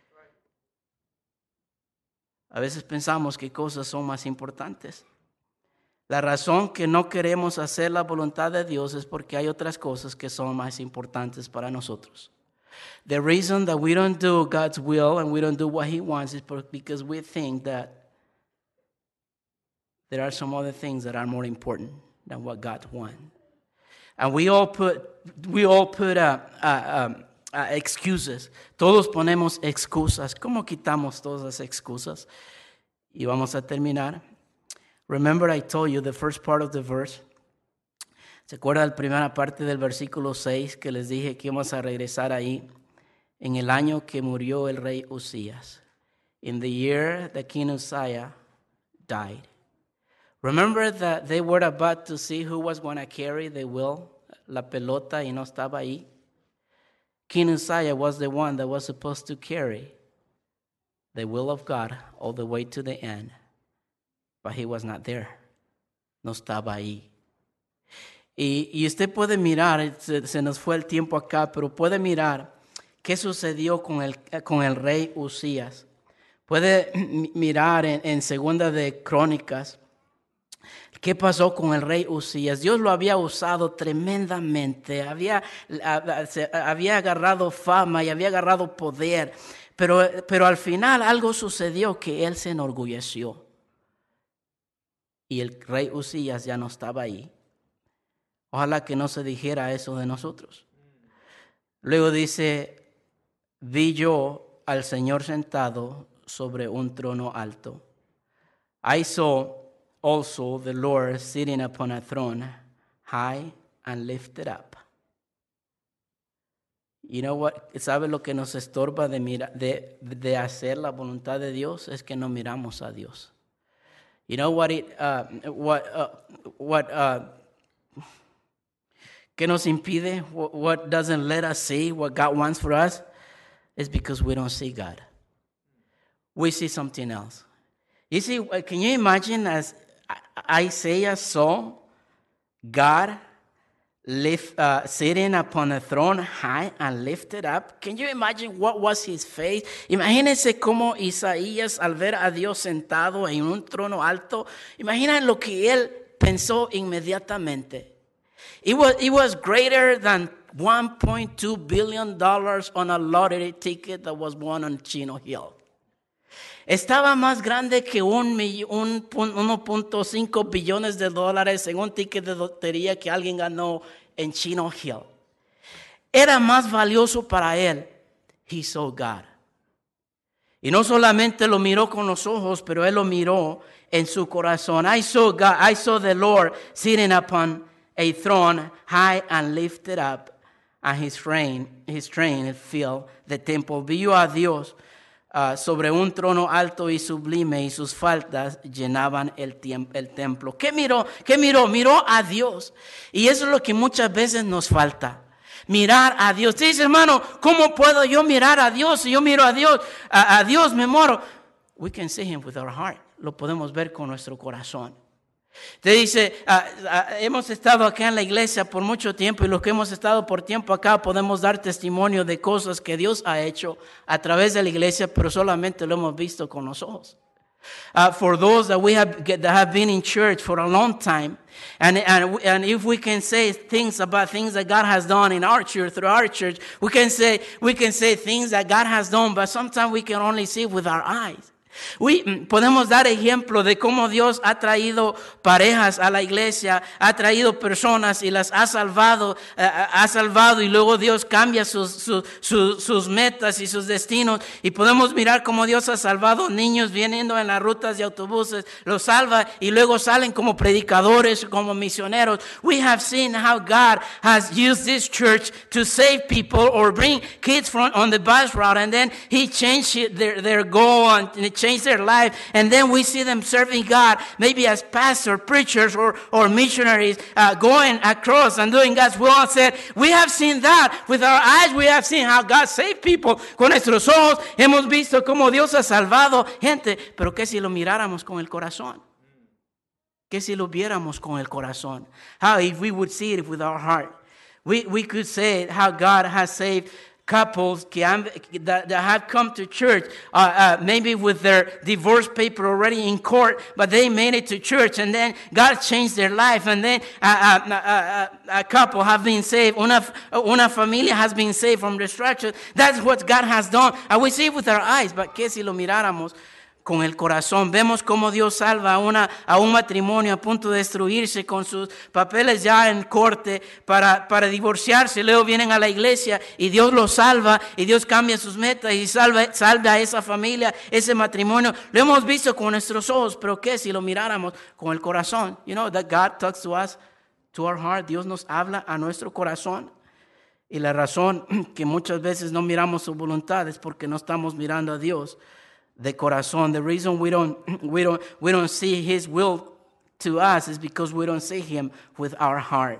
A veces pensamos que cosas son más importantes. La razón que no queremos hacer la voluntad de Dios es porque hay otras cosas que son más importantes para nosotros. The reason that we don't do God's will and we don't do what he wants is because we think that there are some other things that are more important than what God wants. And we all put, we all put uh, uh, um, uh, excuses. Todos ponemos excusas. ¿Cómo quitamos todas las excusas? Y vamos a terminar. Remember I told you the first part of the verse. ¿Se acuerdan la primera parte del versículo seis que les dije que íbamos a regresar ahí? En el año que murió el rey Usías. In the year that King Uzziah died. Remember that they were about to see who was going to carry the will, la pelota, y no estaba ahí. King Uzziah was the one that was supposed to carry the will of God all the way to the end. But he was not there. No estaba ahí. Y, y usted puede mirar, se, se nos fue el tiempo acá, pero puede mirar qué sucedió con el, con el rey Usías. Puede mirar en, en Segunda de Crónicas. ¿Qué pasó con el rey Usías? Dios lo había usado tremendamente, había, había agarrado fama y había agarrado poder, pero, pero al final algo sucedió que él se enorgulleció. Y el rey Usías ya no estaba ahí. Ojalá que no se dijera eso de nosotros. Luego dice, vi yo al Señor sentado sobre un trono alto. I saw also the Lord sitting upon a throne, high and lifted up. You know what? ¿Sabe lo que nos estorba de, mira, de, de hacer la voluntad de Dios? Es que no miramos a Dios. You know what it, uh, what, uh, what, uh, ¿qué nos impide? What, what doesn't let us see what God wants for us? Is because we don't see God. We see something else. You see, can you imagine as Isaiah saw God lift, uh, sitting upon a throne high and lifted up? Can you imagine what was his face? Imagínense cómo Isaías al ver a Dios sentado en un trono alto, imaginen lo que él pensó inmediatamente. It was, it was greater than one point two billion dollars on a lottery ticket that was won on Chino Hill. Estaba más grande que un, un, uno punto cinco billones de dólares en un ticket de lotería que alguien ganó en Chino Hill. Era más valioso para él. He saw God. Y no solamente lo miró con los ojos, pero él lo miró en su corazón. I saw God, I saw the Lord sitting upon a throne high and lifted up, and his train, his train filled the temple. Vio a Dios Uh, sobre un trono alto y sublime, y sus faldas llenaban el, tiemp- el templo. ¿Qué miró? ¿Qué miró? Miró a Dios. Y eso es lo que muchas veces nos falta. Mirar a Dios. Dice, hermano, ¿cómo puedo yo mirar a Dios? Si yo miro a Dios, a, a Dios me muero. We can see Him with our heart. Lo podemos ver con nuestro corazón. Te dice, uh, uh, hemos estado acá en la iglesia por mucho tiempo y los que hemos estado por tiempo acá podemos dar testimonio de cosas que Dios ha hecho a través de la iglesia, pero solamente lo hemos visto con los ojos. Uh, for those that we have that have been in church for a long time, and and and if we can say things about things that God has done in our church through our church, we can say we can say things that God has done, but sometimes we can only see with our eyes. We, podemos dar ejemplo de cómo Dios ha traído parejas a la iglesia, ha traído personas y las ha salvado, uh, ha salvado y luego Dios cambia sus, sus, sus, sus metas y sus destinos. Y podemos mirar cómo Dios ha salvado niños viniendo en las rutas de autobuses, los salva y luego salen como predicadores, como misioneros. We have seen how God has used this church to save people or bring kids from on the bus route, and then He changed their, their goal and change their life, and then we see them serving God, maybe as pastors, preachers, or, or missionaries, uh, going across and doing God's will. And said, we have seen that with our eyes. We have seen how God saved people. Con nuestros ojos hemos visto cómo Dios ha salvado gente. Pero ¿qué si lo miráramos con el corazón? ¿Qué si lo viéramos con el corazón? How if we would see it with our heart? We, we could say how God has saved couples that, that have come to church, uh, uh, maybe with their divorce paper already in court, but they made it to church, and then God changed their life, and then uh, uh, uh, a couple have been saved. Una, una familia has been saved from destruction. That's what God has done, and we see it with our eyes. But ¿qué si lo miráramos con el corazón? Vemos cómo Dios salva a, una, a un matrimonio a punto de destruirse, con sus papeles ya en corte para, para divorciarse. Luego vienen a la iglesia y Dios los salva y Dios cambia sus metas y salva, salva a esa familia, ese matrimonio. Lo hemos visto con nuestros ojos, pero ¿qué si lo miráramos con el corazón? You know that God talks to us, to our heart. Dios nos habla a nuestro corazón. Y la razón que muchas veces no miramos su voluntad es porque no estamos mirando a Dios de corazón. The reason we don't we don't we don't see His will to us is because we don't see Him with our heart.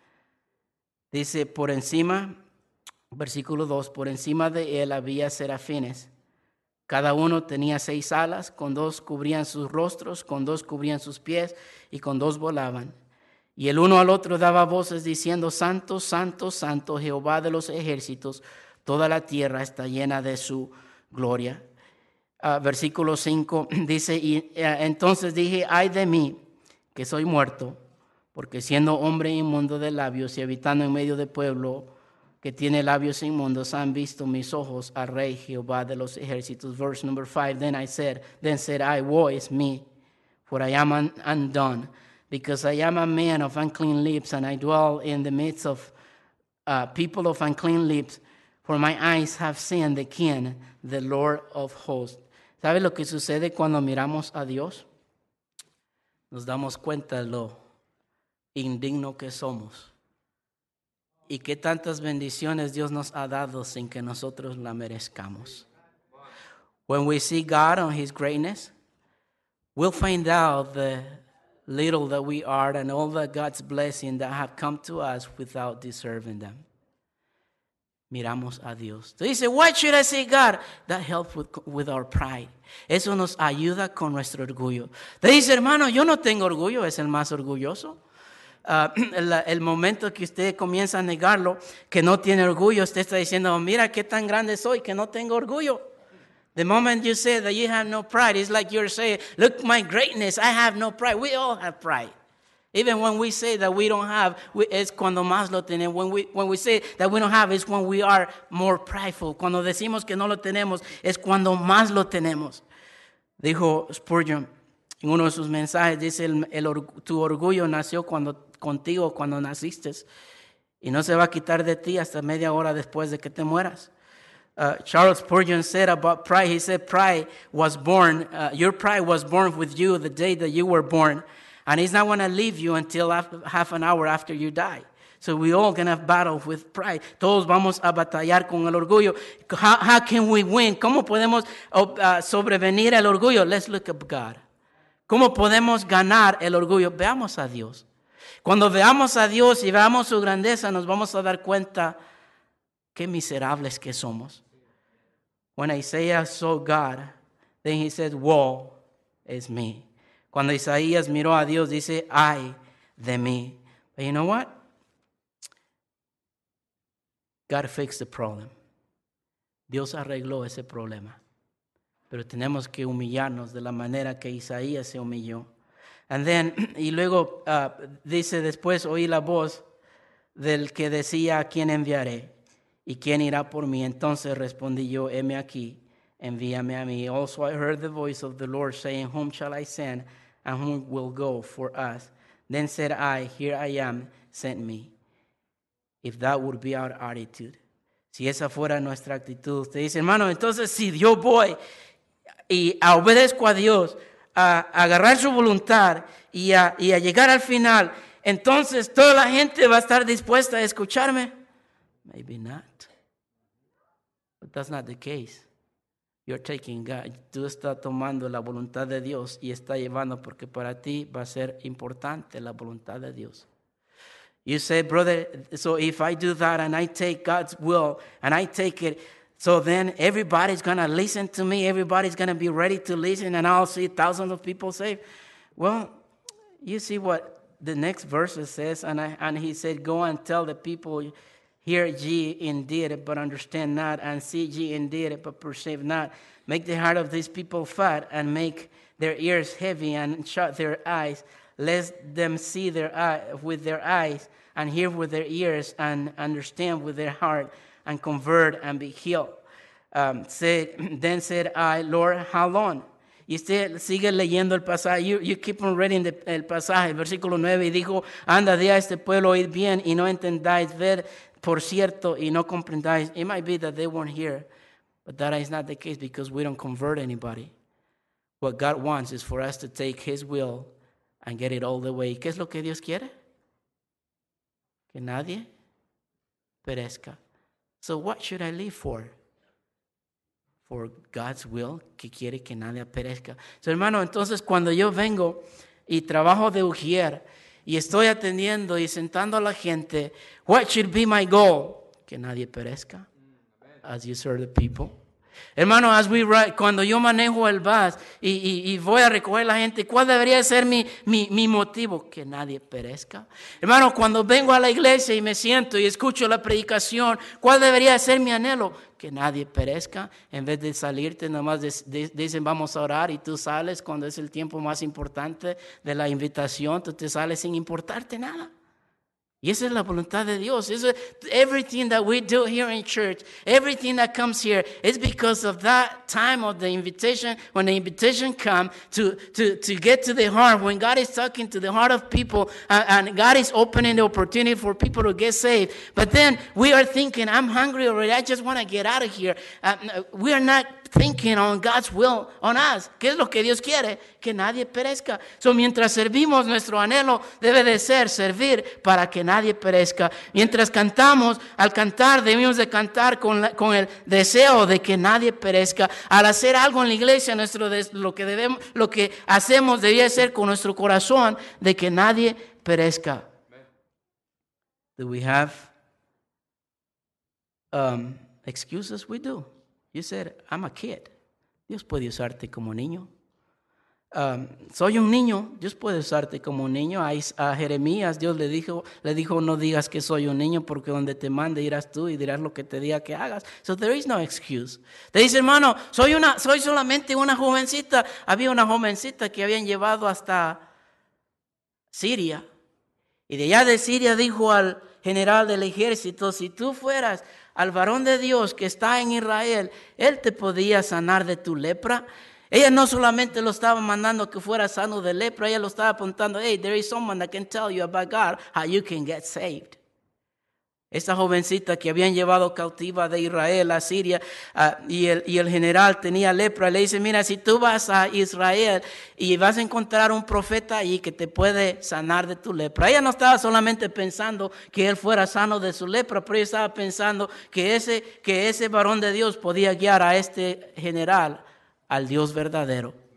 Dice, por encima, versículo dos, por encima de él había serafines. Cada uno tenía seis alas, con dos cubrían sus rostros, con dos cubrían sus pies y con dos volaban. Y el uno al otro daba voces diciendo, Santo, Santo, Santo, Jehová de los ejércitos, toda la tierra está llena de su gloria. Uh, versículo cinco dice, y uh, entonces dije, ay de mí, que soy muerto, porque siendo hombre inmundo de labios y habitando en medio de pueblo que tiene labios inmundos, han visto mis ojos al Rey Jehová de los ejércitos. Verse number five, then I said, then said I, woe is me, for I am un- undone, because I am a man of unclean lips, and I dwell in the midst of uh, people of unclean lips, for my eyes have seen the King, the Lord of hosts. ¿Sabe lo que sucede cuando miramos a Dios? Nos damos cuenta de lo indigno que somos y qué tantas bendiciones Dios nos ha dado sin que nosotros la merezcamos. When we see God on His greatness, we'll find out the little that we are and all the God's blessings that have come to us without deserving them. Miramos a Dios. Te dice, why should I see God? That helps with, with our pride. Eso nos ayuda con nuestro orgullo. Te dice, hermano, yo no tengo orgullo, es el más orgulloso. Uh, el, el momento que usted comienza a negarlo, que no tiene orgullo, usted está diciendo, mira qué tan grande soy, que no tengo orgullo. The moment you say that you have no pride, it's like you're saying, look my greatness, I have no pride. We all have pride. Even when we say that we don't have, es cuando más lo tenemos. When we, when we say that we don't have, it's when we are more prideful. Cuando decimos que no lo tenemos, es cuando más lo tenemos. Dijo Spurgeon en uno de sus mensajes, dice, el, el, tu orgullo nació cuando, contigo cuando naciste y no se va a quitar de ti hasta media hora después de que te mueras. Uh, Charles Spurgeon said about pride, he said pride was born, uh, your pride was born with you the day that you were born, and it's not going to leave you until after, half an hour after you die. So we all going to battle with pride. Todos vamos a batallar con el orgullo. How, how can we win? ¿Cómo podemos uh, sobrevenir el orgullo? Let's look at God. ¿Cómo podemos ganar el orgullo? Veamos a Dios. Cuando veamos a Dios y veamos su grandeza, nos vamos a dar cuenta qué miserables que somos. When Isaiah saw God, then he said, woe is me. Cuando Isaías miró a Dios, dice, ay de mí. But you know what? God fixed the problem. Dios arregló ese problema. Pero tenemos que humillarnos de la manera que Isaías se humilló. And then, y luego uh, dice después, oí la voz del que decía, ¿a quién enviaré? ¿Y quién irá por mí? Entonces respondí yo, heme aquí, envíame a mí. Also I heard the voice of the Lord saying, whom shall I send, and whom will go for us? Then said I, here I am, send me. If that would be our attitude. Si esa fuera nuestra actitud. Usted dice, hermano, entonces si yo voy y obedezco a Dios, a, a agarrar su voluntad y a, y a llegar al final, entonces toda la gente va a estar dispuesta a escucharme. Maybe not. But that's not the case. You're taking God. Tú estás tomando la voluntad de Dios y está llevando porque para ti va a ser importante la voluntad de Dios. You say, brother, so if I do that and I take God's will and I take it, so then everybody's going to listen to me. Everybody's going to be ready to listen and I'll see thousands of people saved. Well, you see what the next verse says. And, I, and he said, go and tell the people, hear ye indeed, but understand not, and see ye indeed, but perceive not. Make the heart of these people fat, and make their ears heavy, and shut their eyes, lest them see their eye, with their eyes, and hear with their ears, and understand with their heart, and convert, and be healed. Um, said, then said I, Lord, how long? Y usted sigue leyendo el pasaje. You, you keep on reading the, el pasaje, el versículo nueve, y dijo, anda, di a este pueblo, oíd bien, y no entendáis, ver, por cierto, y no comprendáis. It might be that they weren't here, but that is not the case because we don't convert anybody. What God wants is for us to take His will and get it all the way. ¿Qué es lo que Dios quiere? Que nadie perezca. So what should I live for? For God's will, que quiere que nadie perezca. So, hermano, entonces cuando yo vengo y trabajo de ujier y estoy atendiendo y sentando a la gente, what should be my goal? Que nadie perezca. As you serve the people. Hermano, as we ride, cuando yo manejo el bus y, y, y voy a recoger a la gente, ¿cuál debería ser mi, mi, mi motivo? Que nadie perezca. Hermano, cuando vengo a la iglesia y me siento y escucho la predicación, ¿cuál debería ser mi anhelo? Que nadie perezca. En vez de salirte, nomás de, de, dicen vamos a orar y tú sales cuando es el tiempo más importante de la invitación, tú te sales sin importarte nada. Y esa es la voluntad de Dios. Eso, everything that we do here in church, everything that comes here is because of that time of the invitation, when the invitation comes to, to, to get to the heart, when God is talking to the heart of people uh, and God is opening the opportunity for people to get saved. But then we are thinking, I'm hungry already, I just want to get out of here. Uh, we are not thinking on God's will on us. ¿Qué es lo que Dios quiere? Que nadie perezca. So, mientras servimos, nuestro anhelo debe de ser servir para que nadie perezca. Mientras cantamos, al cantar debemos de cantar con, la, con el deseo de que nadie perezca. Al hacer algo en la iglesia, nuestro des, lo que debemos, lo que hacemos debía ser con nuestro corazón de que nadie perezca. Do we have um, excuses? We do. You said, I'm a kid. Dios puede usarte como niño. Um, soy un niño. Dios puede usarte como un niño. A, a Jeremías Dios le dijo, le dijo, no digas que soy un niño porque donde te mande irás tú y dirás lo que te diga que hagas. So there is no excuse. Te dice, hermano, soy, una, soy solamente una jovencita. Había una jovencita que habían llevado hasta Siria. Y de allá de Siria dijo al general del ejército, si tú fueras al varón de Dios que está en Israel, él te podía sanar de tu lepra. Ella no solamente lo estaba mandando que fuera sano de lepra, ella lo estaba apuntando, hey, there is someone that can tell you about God, how you can get saved. Esta jovencita que habían llevado cautiva de Israel a Siria uh, y, el, y el general tenía lepra, le dice, mira, si tú vas a Israel y vas a encontrar un profeta allí que te puede sanar de tu lepra. Ella no estaba solamente pensando que él fuera sano de su lepra, pero ella estaba pensando que ese, que ese varón de Dios podía guiar a este general al Dios verdadero.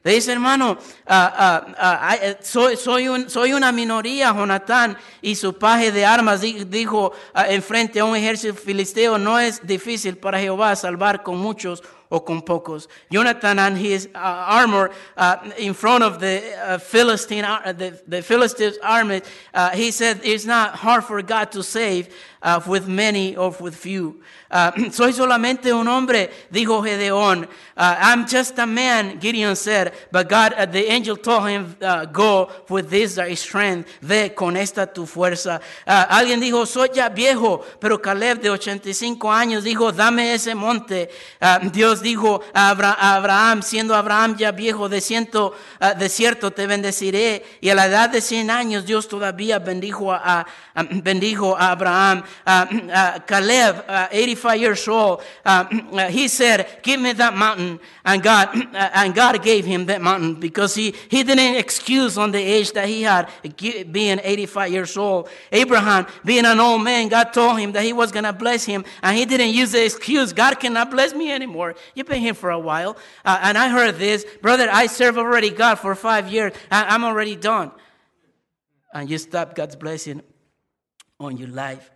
Le dice, hermano, uh, uh, uh, I, soy, soy, un, soy una minoría, Jonatán, y su paje de armas dijo uh, enfrente a un ejército filisteo, no es difícil para Jehová salvar con muchos o con pocos. Jonathan and his uh, armor uh, in front of the uh, Philistine, uh, the, the Philistines' army, uh, he said, it's not hard for God to save uh, with many or with few. Uh, Soy solamente un hombre, dijo Gedeón. Uh, I'm just a man, Gideon said, but God, uh, the angel told him, uh, go with this thy strength, ve con esta tu fuerza. Uh, alguien dijo, soy ya viejo, pero Caleb de ochenta y cinco años dijo, dame ese monte. Uh, Dios dijo a Abraham, siendo Abraham ya viejo, de, ciento, uh, de cierto te bendeciré. Y a la edad de cien años Dios todavía bendijo a, a, bendijo a Abraham. Uh, uh, Caleb, uh, eighty-five years old, uh, uh, he said, give me that mountain. And God, uh, and God gave him that mountain because he, he didn't excuse on the age that he had, being eighty-five years old. Abraham, being an old man, God told him that he was going to bless him, and he didn't use the excuse, God cannot bless me anymore. You've been here for a while. Uh, and I heard this, brother, I serve already God for five years. I, I'm already done. And you stop God's blessing on your life.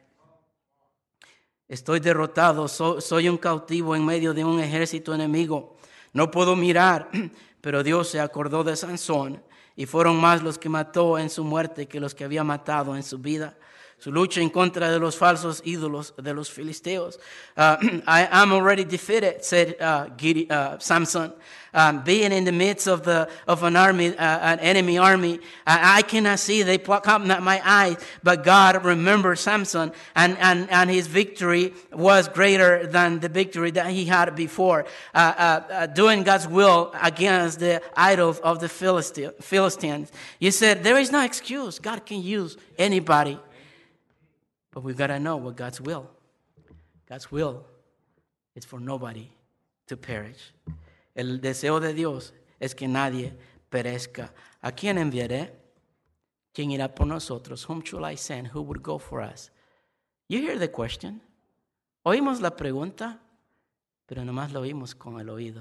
Estoy derrotado, so, soy un cautivo en medio de un ejército enemigo. No puedo mirar, pero Dios se acordó de Sansón y fueron más los que mató en su muerte que los que había matado en su vida. Su lucha en contra de los falsos ídolos de los filisteos. Uh, I am already defeated, said uh, Gideon, uh, Samson. Um, being in the midst of the of an army, uh, an enemy army, I, I cannot see. They pluck up my eyes, but God remembered Samson, and, and, and his victory was greater than the victory that he had before, uh, uh, uh, doing God's will against the idols of the Philistines. You said there is no excuse. God can use anybody. But we've got to know what God's will. God's will is for nobody to perish. El deseo de Dios es que nadie perezca. ¿A quién enviaré? ¿Quién irá por nosotros? Whom shall I send? Who would go for us? You hear the question. Oímos la pregunta, pero nomás lo oímos con el oído.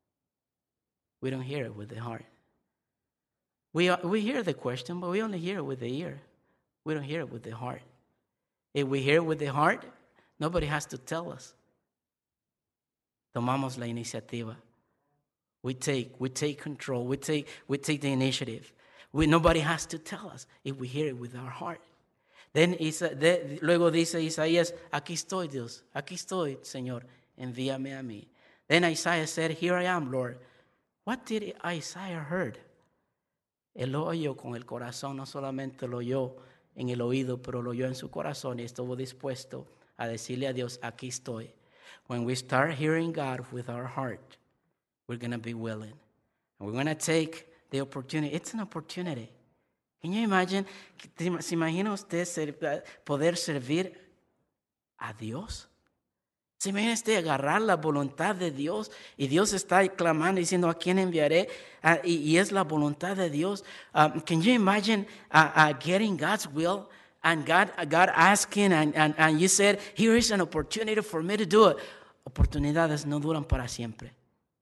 We don't hear it with the heart. We, are, we hear the question, but we only hear it with the ear. We don't hear it with the heart. If we hear it with the heart, nobody has to tell us. Tomamos la iniciativa. We take, we take control. We take, we take the initiative. We, nobody has to tell us if we hear it with our heart. Then Isa, de, luego dice Isaías, aquí estoy, Dios. Aquí estoy, Señor. Envíame a mí. Then Isaiah said, here I am, Lord. What did Isaiah heard? Él lo oyó con el corazón, no solamente lo oyó en el oído, pero lo oyó en su corazón y estuvo dispuesto a decirle a Dios, aquí estoy. When we start hearing God with our heart, we're going to be willing. And we're going to take the opportunity. It's an opportunity. Can you imagine? ¿Se imagina usted ser, poder servir a Dios? ¿Se imagina usted agarrar la voluntad de Dios y Dios está clamando diciendo a quién enviaré? Uh, y, y es la voluntad de Dios. Um, can you imagine uh, uh, getting God's will and God, uh, God asking and, and, and you said, here is an opportunity for me to do it. Oportunidades no duran para siempre.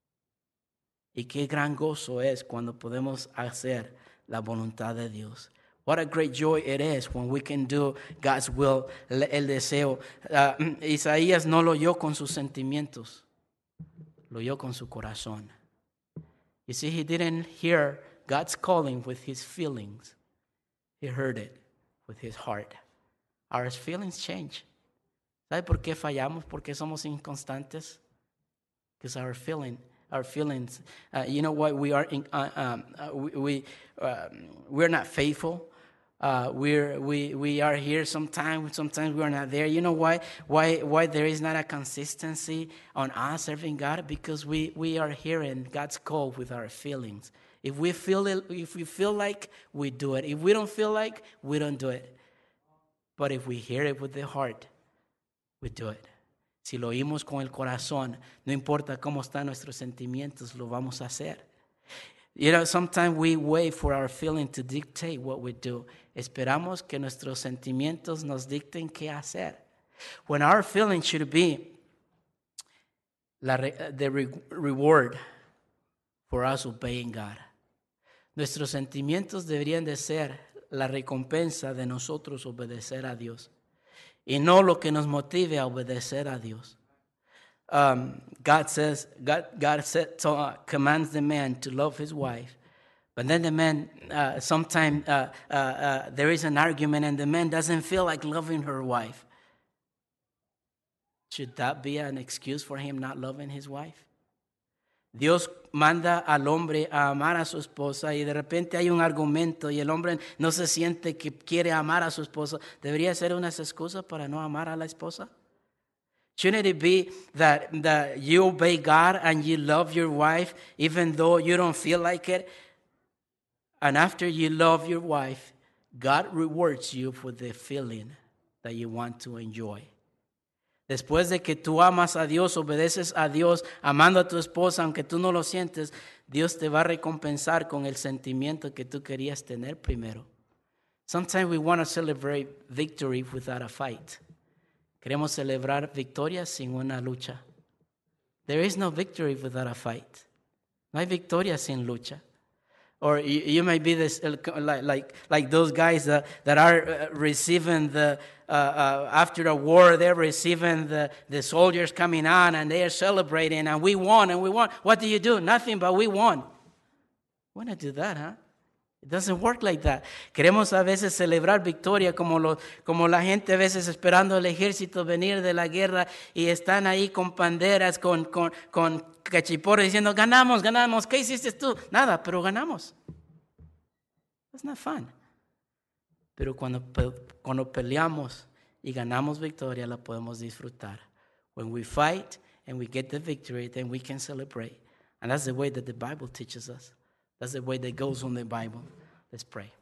Y qué gran gozo es cuando podemos hacer la voluntad de Dios. What a great joy it is when we can do God's will, el deseo. Uh, Isaías no lo oyó con sus sentimientos, lo oyó con su corazón. You see, he didn't hear God's calling with his feelings. He heard it with his heart. Our feelings change. ¿Sabe por qué fallamos? ¿Por qué somos inconstantes? Because our feeling Our feelings, uh, you know what? We are in, uh, um, uh, we we uh, we're not faithful. Uh, we're we we are here sometimes. Sometimes we are not there. You know why? Why why there is not a consistency on us serving God? Because we we are hearing God's call with our feelings. If we feel it, if we feel like, we do it. If we don't feel like, we don't do it. But if we hear it with the heart, we do it. Si lo oímos con el corazón, no importa cómo están nuestros sentimientos, lo vamos a hacer. You know, sometimes we wait for our feeling to dictate what we do. Esperamos que nuestros sentimientos nos dicten qué hacer. When our feeling should be la re, the re, reward for us obeying God. Nuestros sentimientos deberían de ser la recompensa de nosotros obedecer a Dios y no lo que nos motive a obedecer a Dios. Um, God says, God, God said, so, uh, commands the man to love his wife. But then the man, uh, sometimes uh, uh, uh, there is an argument and the man doesn't feel like loving her wife. Should that be an excuse for him not loving his wife? Dios manda al hombre a amar a su esposa y de repente hay un argumento y el hombre no se siente que quiere amar a su esposa. ¿Debería ser una excusa para no amar a la esposa? Shouldn't it be that, that you obey God and you love your wife even though you don't feel like it? And after you love your wife, God rewards you for the feeling that you want to enjoy. Después de que tú amas a Dios, obedeces a Dios, amando a tu esposa, aunque tú no lo sientes, Dios te va a recompensar con el sentimiento que tú querías tener primero. Sometimes we want to celebrate victory without a fight. Queremos celebrar victoria sin una lucha. There is no victory without a fight. No hay victoria sin lucha. Or you, you may be this, like, like, like those guys that, that are receiving the, uh, uh, after the war, they're receiving the, the soldiers coming on and they are celebrating and we won and we won. What do you do? Nothing, but we won. We want to do that, huh? It doesn't work like that. Queremos a veces celebrar victoria como, lo, como la gente a veces esperando el ejército venir de la guerra y están ahí con banderas, con, con, con cachiporros diciendo, ganamos, ganamos. ¿Qué hiciste tú? Nada, pero ganamos. That's not fun. Pero cuando, cuando peleamos y ganamos victoria, la podemos disfrutar. When we fight and we get the victory, then we can celebrate. And that's the way that the Bible teaches us. That's the way that goes on the Bible. Let's pray.